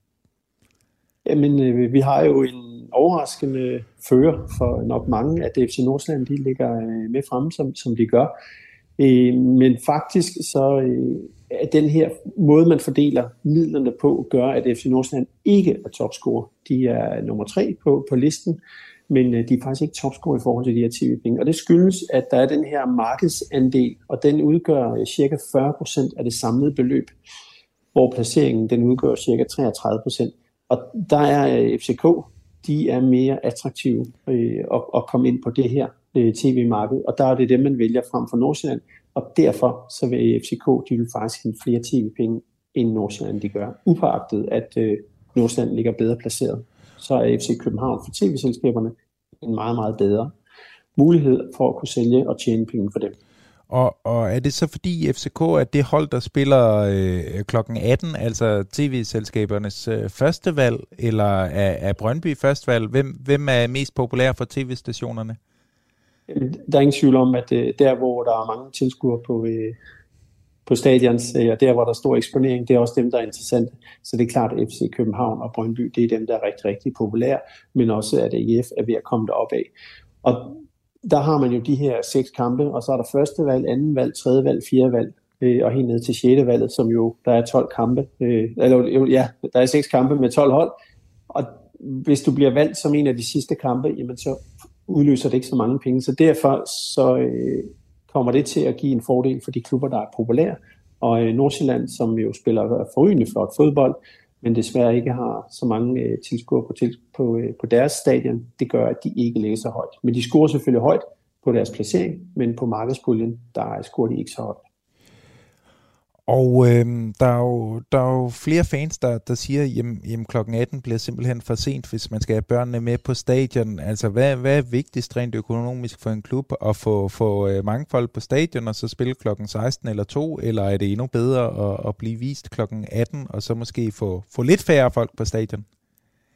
Jamen, øh, vi har jo en overraskende fører for nok mange, at F C Nordsjælland de ligger øh, med fremme, som, som de gør. Øh, men faktisk så øh, er den her måde, man fordeler midlerne på, gør, at F C Nordsjælland ikke er topscorer. De er nummer tre på, på listen, men øh, de er faktisk ikke topscorer i forhold til de her tv-penge. Og det skyldes, at der er den her markedsandel, og den udgør øh, cirka fyrre procent af det samlede beløb, hvor placeringen den udgør cirka treogtredive procent. Og der er F C K, de er mere attraktive øh, at, at komme ind på det her øh, tv-marked, og der er det dem, man vælger frem for Nordsjælland, og derfor så vil F C K, de vil faktisk hente flere tv-penge, end Nordsjælland de gør, upåagtet at øh, Nordsjælland ligger bedre placeret. Så er F C København for tv-selskaberne en meget, meget bedre mulighed for at kunne sælge og tjene penge for dem. Og, og er det så fordi F C K er det hold, der spiller øh, klokken atten, altså tv-selskabernes øh, første valg, eller er, er Brøndby første valg? Hvem, hvem er mest populær for tv-stationerne? Der er ingen tvivl om, at øh, der, hvor der er mange tilskuere på, øh, på stadions, øh, og der, hvor der er stor eksponering, det er også dem, der er interessante. Så det er klart, at F C København og Brøndby, det er dem, der er rigtig, rigtig populære, men også at A G F er ved at komme derop af. Og der har man jo de her seks kampe, og så er der første valg, anden valg, tredje valg, fjerde valg, øh, og helt ned til sjette valget, som jo, der er tolv kampe. Øh, eller, ja, der er seks kampe med tolv hold, og hvis du bliver valgt som en af de sidste kampe, jamen så udløser det ikke så mange penge. Så derfor så øh, kommer det til at give en fordel for de klubber, der er populære. Og øh, Nordsjælland, som jo spiller forrygende flot fodbold, men desværre ikke har så mange øh, tilskuere på, til, på, øh, på deres stadion, det gør, at de ikke ligger så højt. Men de scorer selvfølgelig højt på deres placering, men på markedspuljen, der scorer de ikke så højt. Og øh, der, er jo, der er jo flere fans, der, der siger, at hjem, hjem klokken atten bliver simpelthen for sent, hvis man skal have børnene med på stadion. Altså, hvad, hvad er vigtigst rent økonomisk for en klub? At få, få øh, mange folk på stadion, og så spille klokken seksten eller to, eller er det endnu bedre at, at blive vist klokken atten, og så måske få, få lidt færre folk på stadion?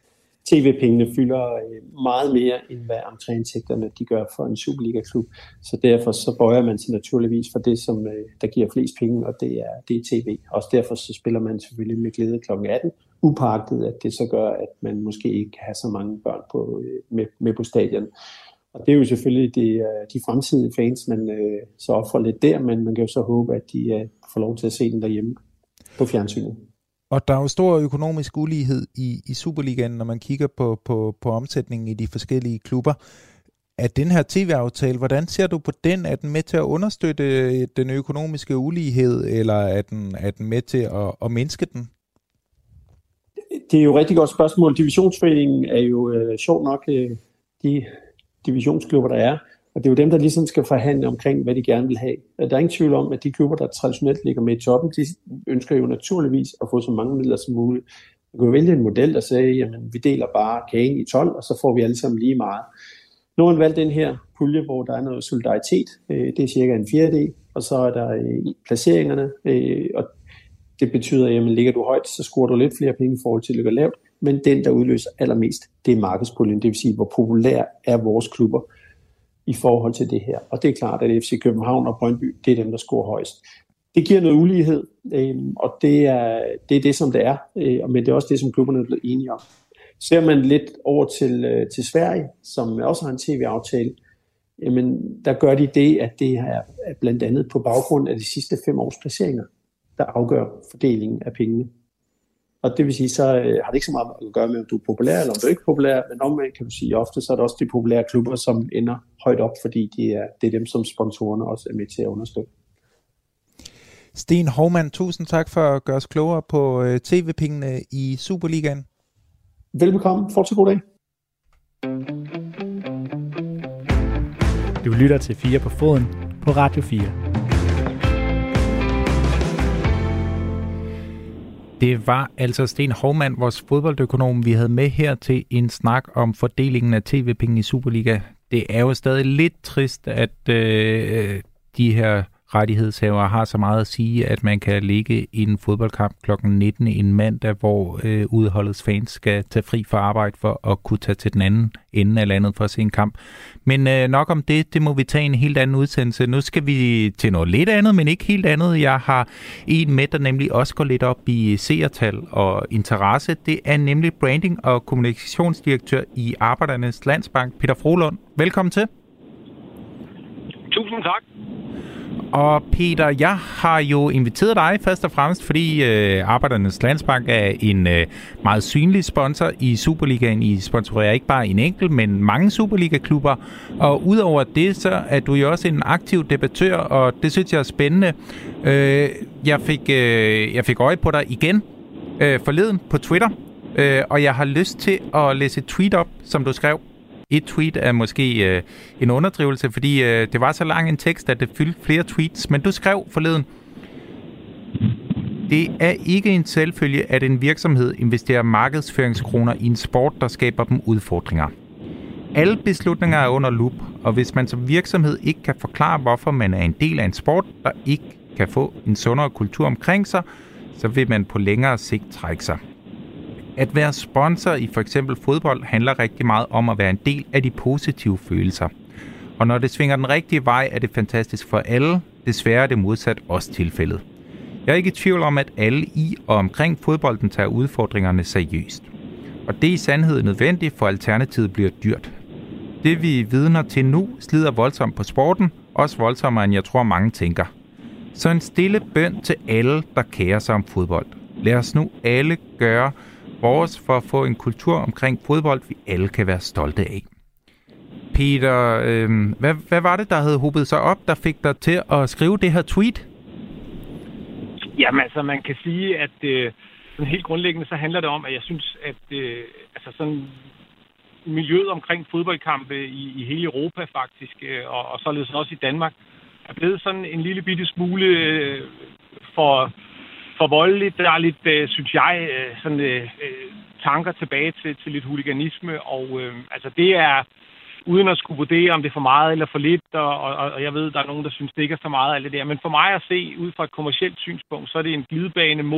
T V-pengene fylder øh, meget mere, end hvad entréindtægterne de gør for en Superliga-klub. Så derfor så bøjer man sig naturligvis for det, som øh, der giver flest penge, og det er, det er T V. Også derfor så spiller man selvfølgelig med glæde klokken atten, upåagtet at det så gør, at man måske ikke kan have så mange børn på, øh, med, med på stadion. Og det er jo selvfølgelig de, de fremtidige fans, man øh, så offrer lidt der, men man kan jo så håbe, at de øh, får lov til at se den derhjemme på fjernsynet. Og der er jo stor økonomisk ulighed i, i Superligaen, når man kigger på, på, på omsætningen i de forskellige klubber. Er den her T V-aftale, hvordan ser du på den? Er den med til at understøtte den økonomiske ulighed, eller er den, er den med til at, at mindske den? Det er jo et rigtig godt spørgsmål. Divisionsforeningen er jo øh, sjovt nok øh, de divisionsklubber, der er, og det er jo dem, der ligesom skal forhandle omkring, hvad de gerne vil have. Der er ingen tvivl om, at de klubber, der traditionelt ligger med i toppen, de ønsker jo naturligvis at få så mange midler som muligt. Man kan jo vælge en model, der siger, jamen vi deler bare kagen i tolv, og så får vi alle sammen lige meget. Nu har man valgt den her pulje, hvor der er noget solidaritet. Det er cirka en fjerdedel, og så er der placeringerne, og det betyder, at jamen, ligger du højt, så scorer du lidt flere penge i forhold til at ligge lavt, men den, der udløser allermest, det er markedspuljen, det vil sige, hvor populær er vores klubber i forhold til det her. Og det er klart, at F C København og Brøndby, det er dem, der scorer højst. Det giver noget ulighed, øh, og det er, det er det, som det er, øh, men det er også det, som klubberne er blevet enige om. Ser man lidt over til, øh, til Sverige, som også har en T V-aftale, jamen, der gør de det, at det er blandt andet på baggrund af de sidste fem års placeringer, der afgør fordelingen af pengene. Og det vil sige, så øh, har det ikke så meget at gøre med, om du er populær eller om du er ikke populær, men omvendt kan du sige, ofte så er det også de populære klubber, som ender højt op, fordi de er, det er dem, som sponsorerne også er med til at understøtte. Sten Hovmand, tusind tak for at gøre os klogere på øh, T V-pengene i Superligaen. Velbekomme. Fortsat god dag. Du lytter til fire på foden på Radio fire. Det var altså Sten Hovmand, vores fodboldøkonom, vi havde med her til en snak om fordelingen af T V-penge i Superliga. Det er jo stadig lidt trist, at øh, de her rettighedshavere har så meget at sige, at man kan ligge i en fodboldkamp klokken nitten en mandag, hvor øh, udholdets fans skal tage fri fra arbejde for at kunne tage til den anden ende af landet for at se en kamp. Men øh, nok om det, det må vi tage en helt anden udsendelse. Nu skal vi til noget lidt andet, men ikke helt andet. Jeg har en med, der nemlig også går lidt op i seertal og interesse. Det er nemlig branding- og kommunikationsdirektør i Arbejdernes Landsbank, Peter Frohlund. Velkommen til. Tusind tak. Og Peter, jeg har jo inviteret dig først og fremmest, fordi øh, Arbejdernes Landsbank er en øh, meget synlig sponsor i Superligaen. I sponsorerer ikke bare en enkelt, men mange Superliga-klubber. Og udover det, så er du jo også en aktiv debattør, og det synes jeg er spændende. Øh, jeg, fik, øh, jeg fik øje på dig igen øh, forleden på Twitter, øh, og jeg har lyst til at læse et tweet op, som du skrev. Et tweet er måske øh, en underdrivelse, fordi øh, det var så lang en tekst, at det fyldte flere tweets. Men du skrev forleden: det er ikke en selvfølge, at en virksomhed investerer markedsføringskroner i en sport, der skaber dem udfordringer. Alle beslutninger er under lup, og hvis man som virksomhed ikke kan forklare, hvorfor man er en del af en sport, der ikke kan få en sundere kultur omkring sig, så vil man på længere sigt trække sig. At være sponsor i for eksempel fodbold handler rigtig meget om at være en del af de positive følelser. Og når det svinger den rigtige vej, er det fantastisk for alle. Desværre er det modsat også tilfældet. Jeg er ikke i tvivl om, at alle i og omkring fodbolden tager udfordringerne seriøst. Og det er i sandhed nødvendigt, for alternativet bliver dyrt. Det vi vidner til nu slider voldsomt på sporten, også voldsommere end jeg tror mange tænker. Så en stille bøn til alle, der kærer sig om fodbold. Lad os nu alle gøre vores for at få en kultur omkring fodbold, vi alle kan være stolte af. Peter, øh, hvad, hvad var det, der havde hobet sig op, der fik dig til at skrive det her tweet? Jamen altså, man kan sige, at øh, sådan helt grundlæggende, så handler det om, at jeg synes, at øh, altså sådan miljøet omkring fodboldkampe i, i hele Europa faktisk, øh, og, og således også i Danmark, er blevet sådan en lille bitte smule øh, for... for voldeligt. Der er lidt, øh, synes jeg, øh, sådan øh, tanker tilbage til, til lidt huliganisme, og øh, altså det er, uden at skulle vurdere, om det er for meget eller for lidt, og, og, og jeg ved, der er nogen, der synes, det ikke er så meget af det der, men for mig at se, ud fra et kommercielt synspunkt, så er det en glidebane mod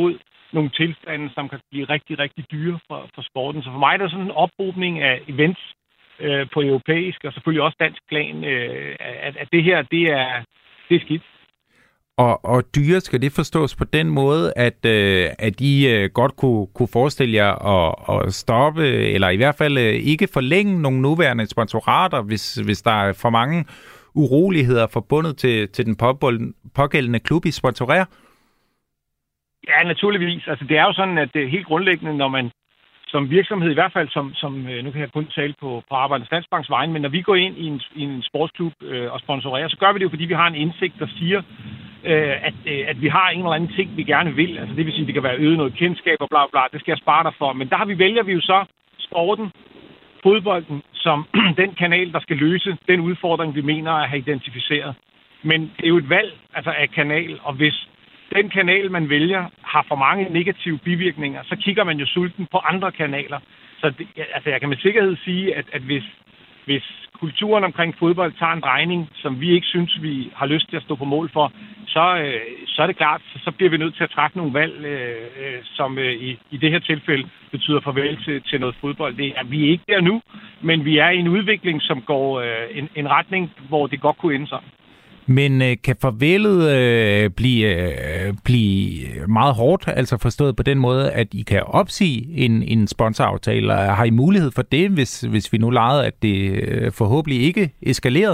nogle tilstande, som kan blive rigtig, rigtig dyre for, for sporten. Så for mig er det sådan en ophobning af events øh, på europæisk og selvfølgelig også dansk plan, øh, at, at det her, det er, det er skidt. Og, og dyre, skal det forstås på den måde, at, øh, at I øh, godt kunne, kunne forestille jer at, at stoppe, eller i hvert fald øh, ikke forlænge nogle nuværende sponsorater, hvis, hvis der er for mange uroligheder forbundet til, til den pågældende klub, I sponsorerer? Ja, naturligvis. Altså, det er jo sådan, at det er helt grundlæggende, når man som virksomhed, i hvert fald som, som nu kan jeg kun tale på, på Arbejdernes Landsbanks vegne, men når vi går ind i en, i en sportsklub øh, og sponsorerer, så gør vi det jo, fordi vi har en indsigt, der siger, øh, at, øh, at vi har en eller anden ting, vi gerne vil. Altså det vil sige, at det kan være øget noget kendskab og bla bla, det skal jeg spare dig for. Men der har vi vælger vi jo så sporten, fodbolden, som den kanal, der skal løse den udfordring, vi mener at have identificeret. Men det er jo et valg altså af kanal, og hvis den kanal, man vælger, har for mange negative bivirkninger, så kigger man jo sulten på andre kanaler. Så det, altså, jeg kan med sikkerhed sige, at, at hvis, hvis kulturen omkring fodbold tager en drejning, som vi ikke synes, vi har lyst til at stå på mål for, så, øh, så er det klart, så, så bliver vi nødt til at træffe nogle valg, øh, øh, som øh, i, i det her tilfælde betyder farvel til, til noget fodbold. Det er, vi er ikke der nu, men vi er i en udvikling, som går øh, en, en retning, hvor det godt kunne ende sådan. Men øh, kan farvelet øh, blive, øh, blive meget hårdt, altså forstået på den måde, at I kan opsige en, en sponsoraftale? Har I mulighed for det, hvis, hvis vi nu legede, at det øh, forhåbentlig ikke eskalerede?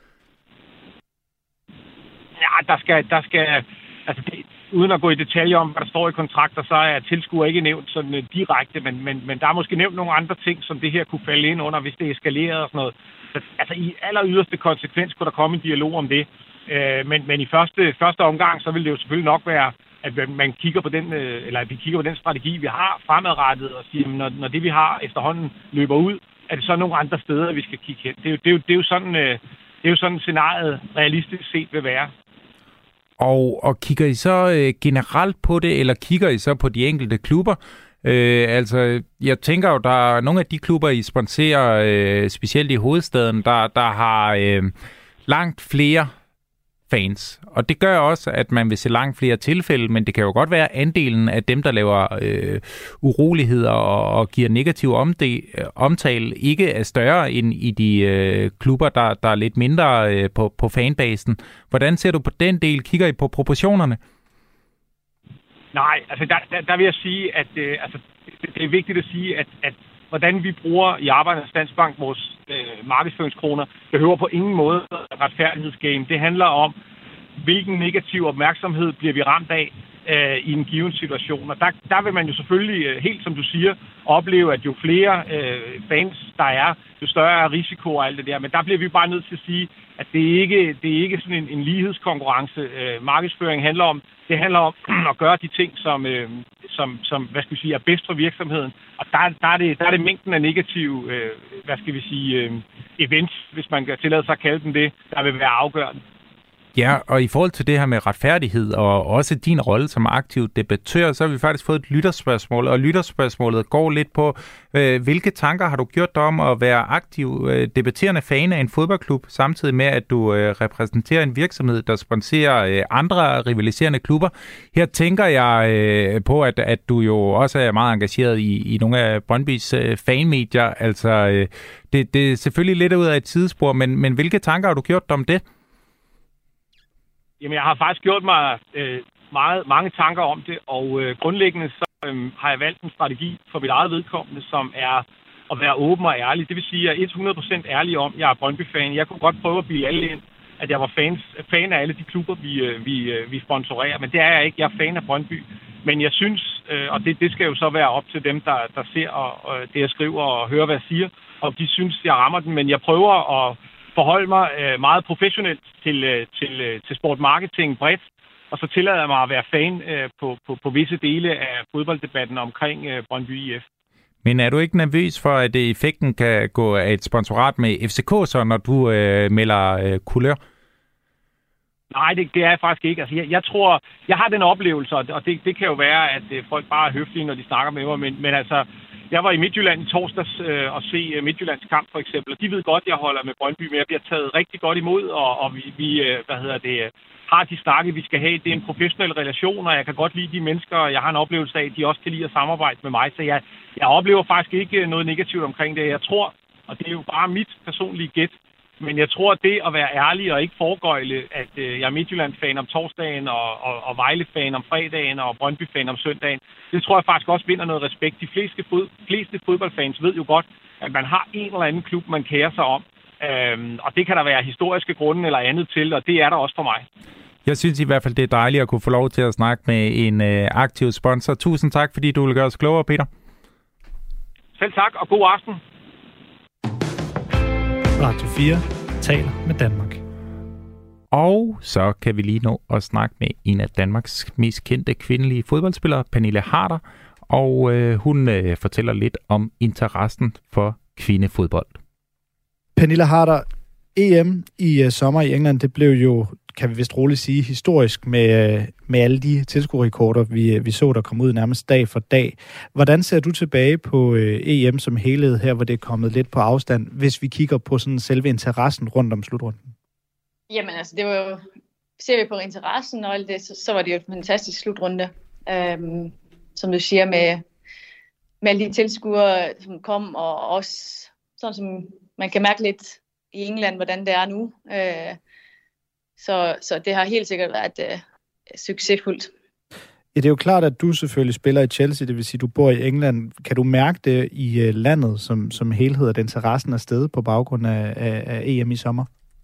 Ja, der skal, der skal altså det, uden at gå i detaljer om, hvad der står i kontrakter, så er tilskuer ikke nævnt sådan uh, direkte, men, men, men der er måske nævnt nogle andre ting, som det her kunne falde ind under, hvis det eskalerede og sådan noget. Så, altså i aller yderste konsekvens kunne der komme en dialog om det. Uh, men, men i første, første omgang, så vil det jo selvfølgelig nok være, at man kigger på den, uh, eller at vi kigger på den strategi, vi har fremadrettet, og siger, når, når det vi har efterhånden løber ud, er det så nogle andre steder, vi skal kigge hen. Det er jo, det er jo, det er jo sådan, uh, det er jo sådan scenariet realistisk set vil være. Og, og kigger I så øh, generelt på det, eller kigger I så på de enkelte klubber? Øh, altså, jeg tænker jo, der er nogle af de klubber, I sponsorerer, øh, specielt i hovedstaden, der, der har øh, langt flere fans. Og det gør også, at man vil se langt flere tilfælde, men det kan jo godt være, andelen af dem, der laver øh, uroligheder og, og giver negativ omde, omtale, ikke er større end i de øh, klubber, der, der er lidt mindre øh, på, på fanbasen. Hvordan ser du på den del? Kigger I på proportionerne? Nej, altså der, der, der vil jeg sige, at øh, altså, det, det er vigtigt at sige, at, at hvordan vi bruger i Arbejdernes Landsbank vores øh, markedsføringskroner, behøver på ingen måde retfærdighedsgame. Det handler om, hvilken negativ opmærksomhed bliver vi ramt af øh, i en given situation. Og der, der vil man jo selvfølgelig, øh, helt som du siger, opleve, at jo flere øh, fans der er, jo større er risiko og alt det der. Men der bliver vi bare nødt til at sige, at det er ikke, det er ikke sådan en, en lighedskonkurrence. Øh, markedsføring handler om, det handler om at gøre de ting, som, øh, som, som hvad skal vi sige, er bedst for virksomheden. Og der, der, er, det, der er det mængden af negative, øh, hvad skal vi sige, øh, events, hvis man kan tillade sig at kalde dem det, der vil være afgørende. Ja, og i forhold til det her med retfærdighed, og også din rolle som aktiv debattør, så har vi faktisk fået et lytterspørgsmål, og lytterspørgsmålet går lidt på, øh, hvilke tanker har du gjort dig om at være aktiv øh, debatterende fan af en fodboldklub, samtidig med, at du øh, repræsenterer en virksomhed, der sponsorerer øh, andre rivaliserende klubber. Her tænker jeg øh, på, at, at du jo også er meget engageret i, i nogle af Brøndbys øh, fanmedier. Altså, øh, det, det er selvfølgelig lidt ud af et sidespor, men, men hvilke tanker har du gjort dig om det? Jamen, jeg har faktisk gjort mig øh, meget, mange tanker om det, og øh, grundlæggende så øh, har jeg valgt en strategi for mit eget vedkommende, som er at være åben og ærlig. Det vil sige, at jeg er hundrede procent ærlig om, at jeg er Brøndby-fan. Jeg kunne godt prøve at blive alle ind, at jeg var fans, fan af alle de klubber, vi, øh, vi, øh, vi sponsorerer, men det er jeg ikke. Jeg er fan af Brøndby. Men jeg synes, øh, og det, det skal jo så være op til dem, der, der ser og, og det, jeg skriver og hører, hvad jeg siger, og de synes, jeg rammer den, men jeg prøver at forholde mig øh, meget professionelt til, øh, til, øh, til sportmarketing bredt, og så tillader jeg mig at være fan øh, på, på, på visse dele af fodbolddebatten omkring øh, Brøndby I F. Men er du ikke nervøs for, at effekten kan gå af et sponsorat med F C K, så når du øh, melder øh, kulør? Nej, det, det er jeg faktisk ikke. Altså, jeg, jeg tror, jeg har den oplevelse, og det, det kan jo være, at øh, folk bare er høflige, når de snakker med mig, men, men altså, Jeg var i Midtjylland i torsdags øh, og se uh, Midtjyllands kamp for eksempel, og de ved godt, at jeg holder med Brøndby, men jeg bliver taget rigtig godt imod, og, og vi, vi øh, hvad hedder det, har de snakke, vi skal have. Det er en professionel relation, og jeg kan godt lide de mennesker, jeg har en oplevelse af, at de også kan lide at samarbejde med mig, så jeg, jeg oplever faktisk ikke noget negativt omkring det. Jeg tror, og det er jo bare mit personlige gæt, men jeg tror, at det at være ærlig og ikke foregøjle, at øh, jeg er Midtjylland-fan om torsdagen, og, og, og Vejle-fan om fredagen, og Brøndby-fan om søndagen, det tror jeg faktisk også vinder noget respekt. De fleste, fod, fleste fodboldfans ved jo godt, at man har en eller anden klub, man kærer sig om. Øhm, og det kan der være historiske grunde eller andet til, og det er der også for mig. Jeg synes i hvert fald, det er dejligt at kunne få lov til at snakke med en øh, aktiv sponsor. Tusind tak, fordi du vil gøre os klogere, Peter. Selv tak, og god aften. Radio fire taler med Danmark. Og så kan vi lige nå at snakke med en af Danmarks mest kendte kvindelige fodboldspillere, Pernille Harder. Og øh, hun øh, fortæller lidt om interessen for kvindefodbold. Pernille Harder, E M i uh, sommer i England, det blev jo, kan vi vist roligt sige, historisk med, uh, med alle de tilskuerrekorder, vi, vi så, der kom ud nærmest dag for dag. Hvordan ser du tilbage på uh, E M som helhed her, hvor det er kommet lidt på afstand, hvis vi kigger på sådan selve interessen rundt om slutrunden? Jamen altså, det var jo, ser vi på interessen og alt det, så, så var det jo en fantastisk slutrunde. Um, som du siger, med, med alle de tilskuere, som kom, og også sådan som man kan mærke lidt i England, hvordan det er nu. Uh, så, så det har helt sikkert været uh, succesfuldt. Ja, det er jo klart, at du selvfølgelig spiller i Chelsea, det vil sige, at du bor i England. Kan du mærke det i uh, landet som, som helhed, at interessen er steget på baggrund af, af, af E M i sommer?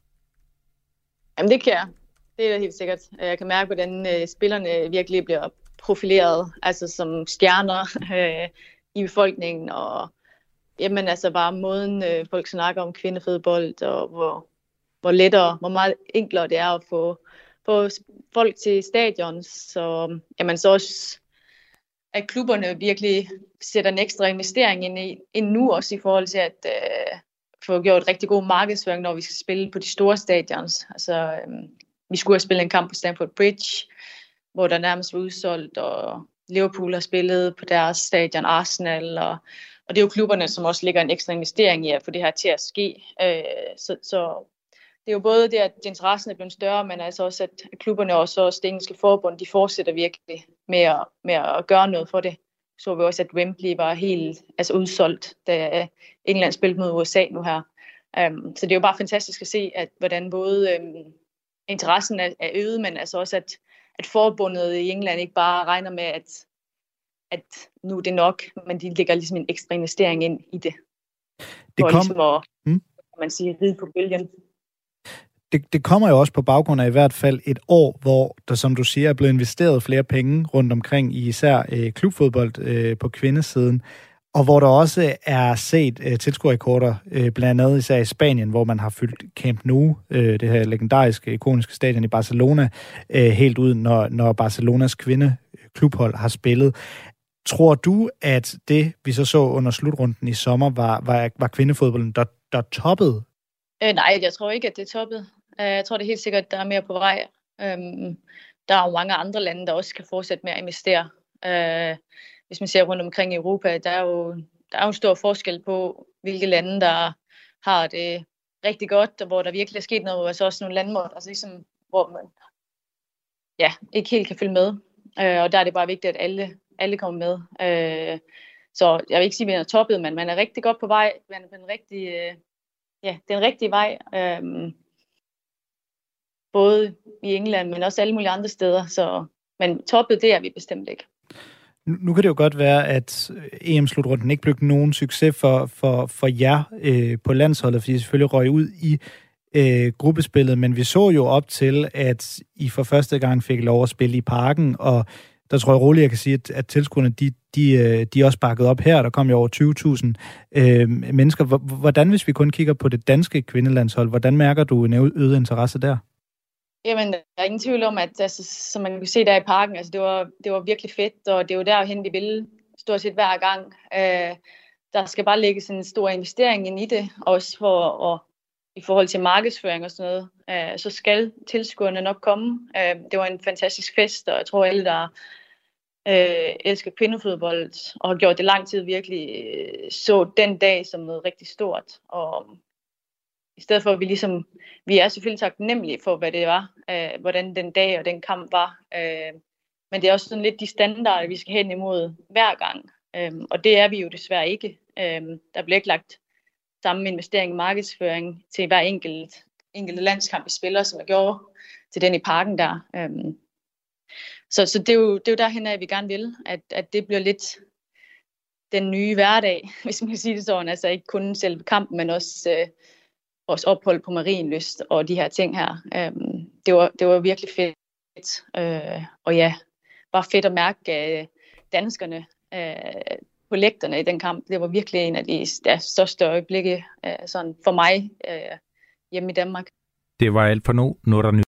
Jamen det kan jeg. Det er da helt sikkert. Jeg kan mærke, hvordan uh, spillerne virkelig bliver profileret, altså som stjerner uh, i befolkningen, og jamen altså bare måden uh, folk snakker om kvindefodbold, og hvor, hvor lettere, hvor meget enklere det er at få, få folk til stadion, så jamen så også at klubberne virkelig sætter en ekstra investering ind i, ind nu også i forhold til at uh, få gjort rigtig god markedsføring, når vi skal spille på de store stadions. Altså um, vi skulle have spillet en kamp på Stamford Bridge, hvor der nærmest var udsolgt, og Liverpool har spillet på deres stadion, Arsenal, og, og det er jo klubberne, som også lægger en ekstra investering i at få det her til at ske. Øh, så, så det er jo både det, at interessen er blevet større, men altså også, at klubberne og så også det engelske forbund, de fortsætter virkelig med at, med at gøre noget for det. Så vi også, at Wembley var helt altså udsolgt, da England spillede mod U S A nu her. Um, så det er jo bare fantastisk at se, at hvordan både um, interessen er, er øget, men altså også, at at forbundet i England ikke bare regner med, at, at nu er det nok, men de lægger ligesom en ekstra investering ind i det. Det for kom... ligesom at, hmm? man siger, ride på bølgen. Det, det kommer jo også på baggrund af i hvert fald et år, hvor der, som du siger, er blevet investeret flere penge rundt omkring i især øh, klubfodbold øh, på kvindesiden, og hvor der også er set øh, tilskuerrekorder, øh, blandt andet især i Spanien, hvor man har fyldt Camp Nou, øh, det her legendariske, ikoniske stadion i Barcelona, øh, helt ud, når, når Barcelonas kvindeklubhold har spillet. Tror du, at det, vi så så under slutrunden i sommer, var, var, var kvindefodbolden, der, der toppede? Øh, nej, jeg tror ikke, at det toppede. Jeg tror det er helt sikkert, at der er mere på vej. Øhm, der er jo mange andre lande, der også kan fortsætte med at investere. Øh, Hvis man ser rundt omkring i Europa, der er jo, der er jo en stor forskel på, hvilke lande, der har det rigtig godt, og hvor der virkelig er sket noget, og så også nogle lande, hvor, altså ligesom, hvor man ja, ikke helt kan følge med. Øh, og der er det bare vigtigt, at alle, alle kommer med. Øh, så jeg vil ikke sige, at man er toppet, men man er rigtig godt på vej. Man er på den rigtige, øh, ja, den rigtige vej. Øh, både i England, men også alle mulige andre steder. Så, men toppet, det er vi bestemt ikke. Nu kan det jo godt være, at E M-slutrunden ikke blev nogen succes for, for, for jer øh, på landsholdet, fordi I selvfølgelig røg ud i øh, gruppespillet, men vi så jo op til, at I for første gang fik lov at spille i Parken, og der tror jeg roligt, jeg kan sige, at, at tilskuerne, de, de, de også bakkede op her. Der kom jo over tyve tusind øh, mennesker. Hvordan, hvis vi kun kigger på det danske kvindelandshold, hvordan mærker du en øget interesse der? Jamen, der er ingen tvivl om, at altså, som man kan se der i Parken, altså, det, var, det var virkelig fedt, og det var derhen, vi ville stort set hver gang. Øh, der skal bare lægges en stor investering ind i det, også for, og, i forhold til markedsføring og sådan noget. Øh, så skal tilskuerne nok komme. Øh, det var en fantastisk fest, og jeg tror alle, der øh, elsker kvindefodbold og har gjort det lang tid virkelig, øh, så den dag som noget rigtig stort. Og i stedet for, at vi ligesom, vi er selvfølgelig taknemmelige for, hvad det var, øh, hvordan den dag og den kamp var. Øh, men det er også sådan lidt de standarder, vi skal hen imod hver gang. Øh, og det er vi jo desværre ikke. Øh, der bliver ikke lagt samme investering i markedsføring til hver enkelt, enkelte landskamp, vi spiller, som jeg gjorde til den i parken der. Øh, så så det, er jo, det er jo derhen, at vi gerne vil, at, at det bliver lidt den nye hverdag, hvis man kan sige det sådan. Altså ikke kun selve kampen, men også øh, vores ophold på Marienlyst og de her ting her. Øhm, det, var, det var virkelig fedt. Øh, og ja, bare fedt at mærke øh, danskerne øh, på lægterne i den kamp. Det var virkelig en af de ja, største øjeblikke øh, sådan for mig øh, hjemme i Danmark. Det var alt for nu. Nu er der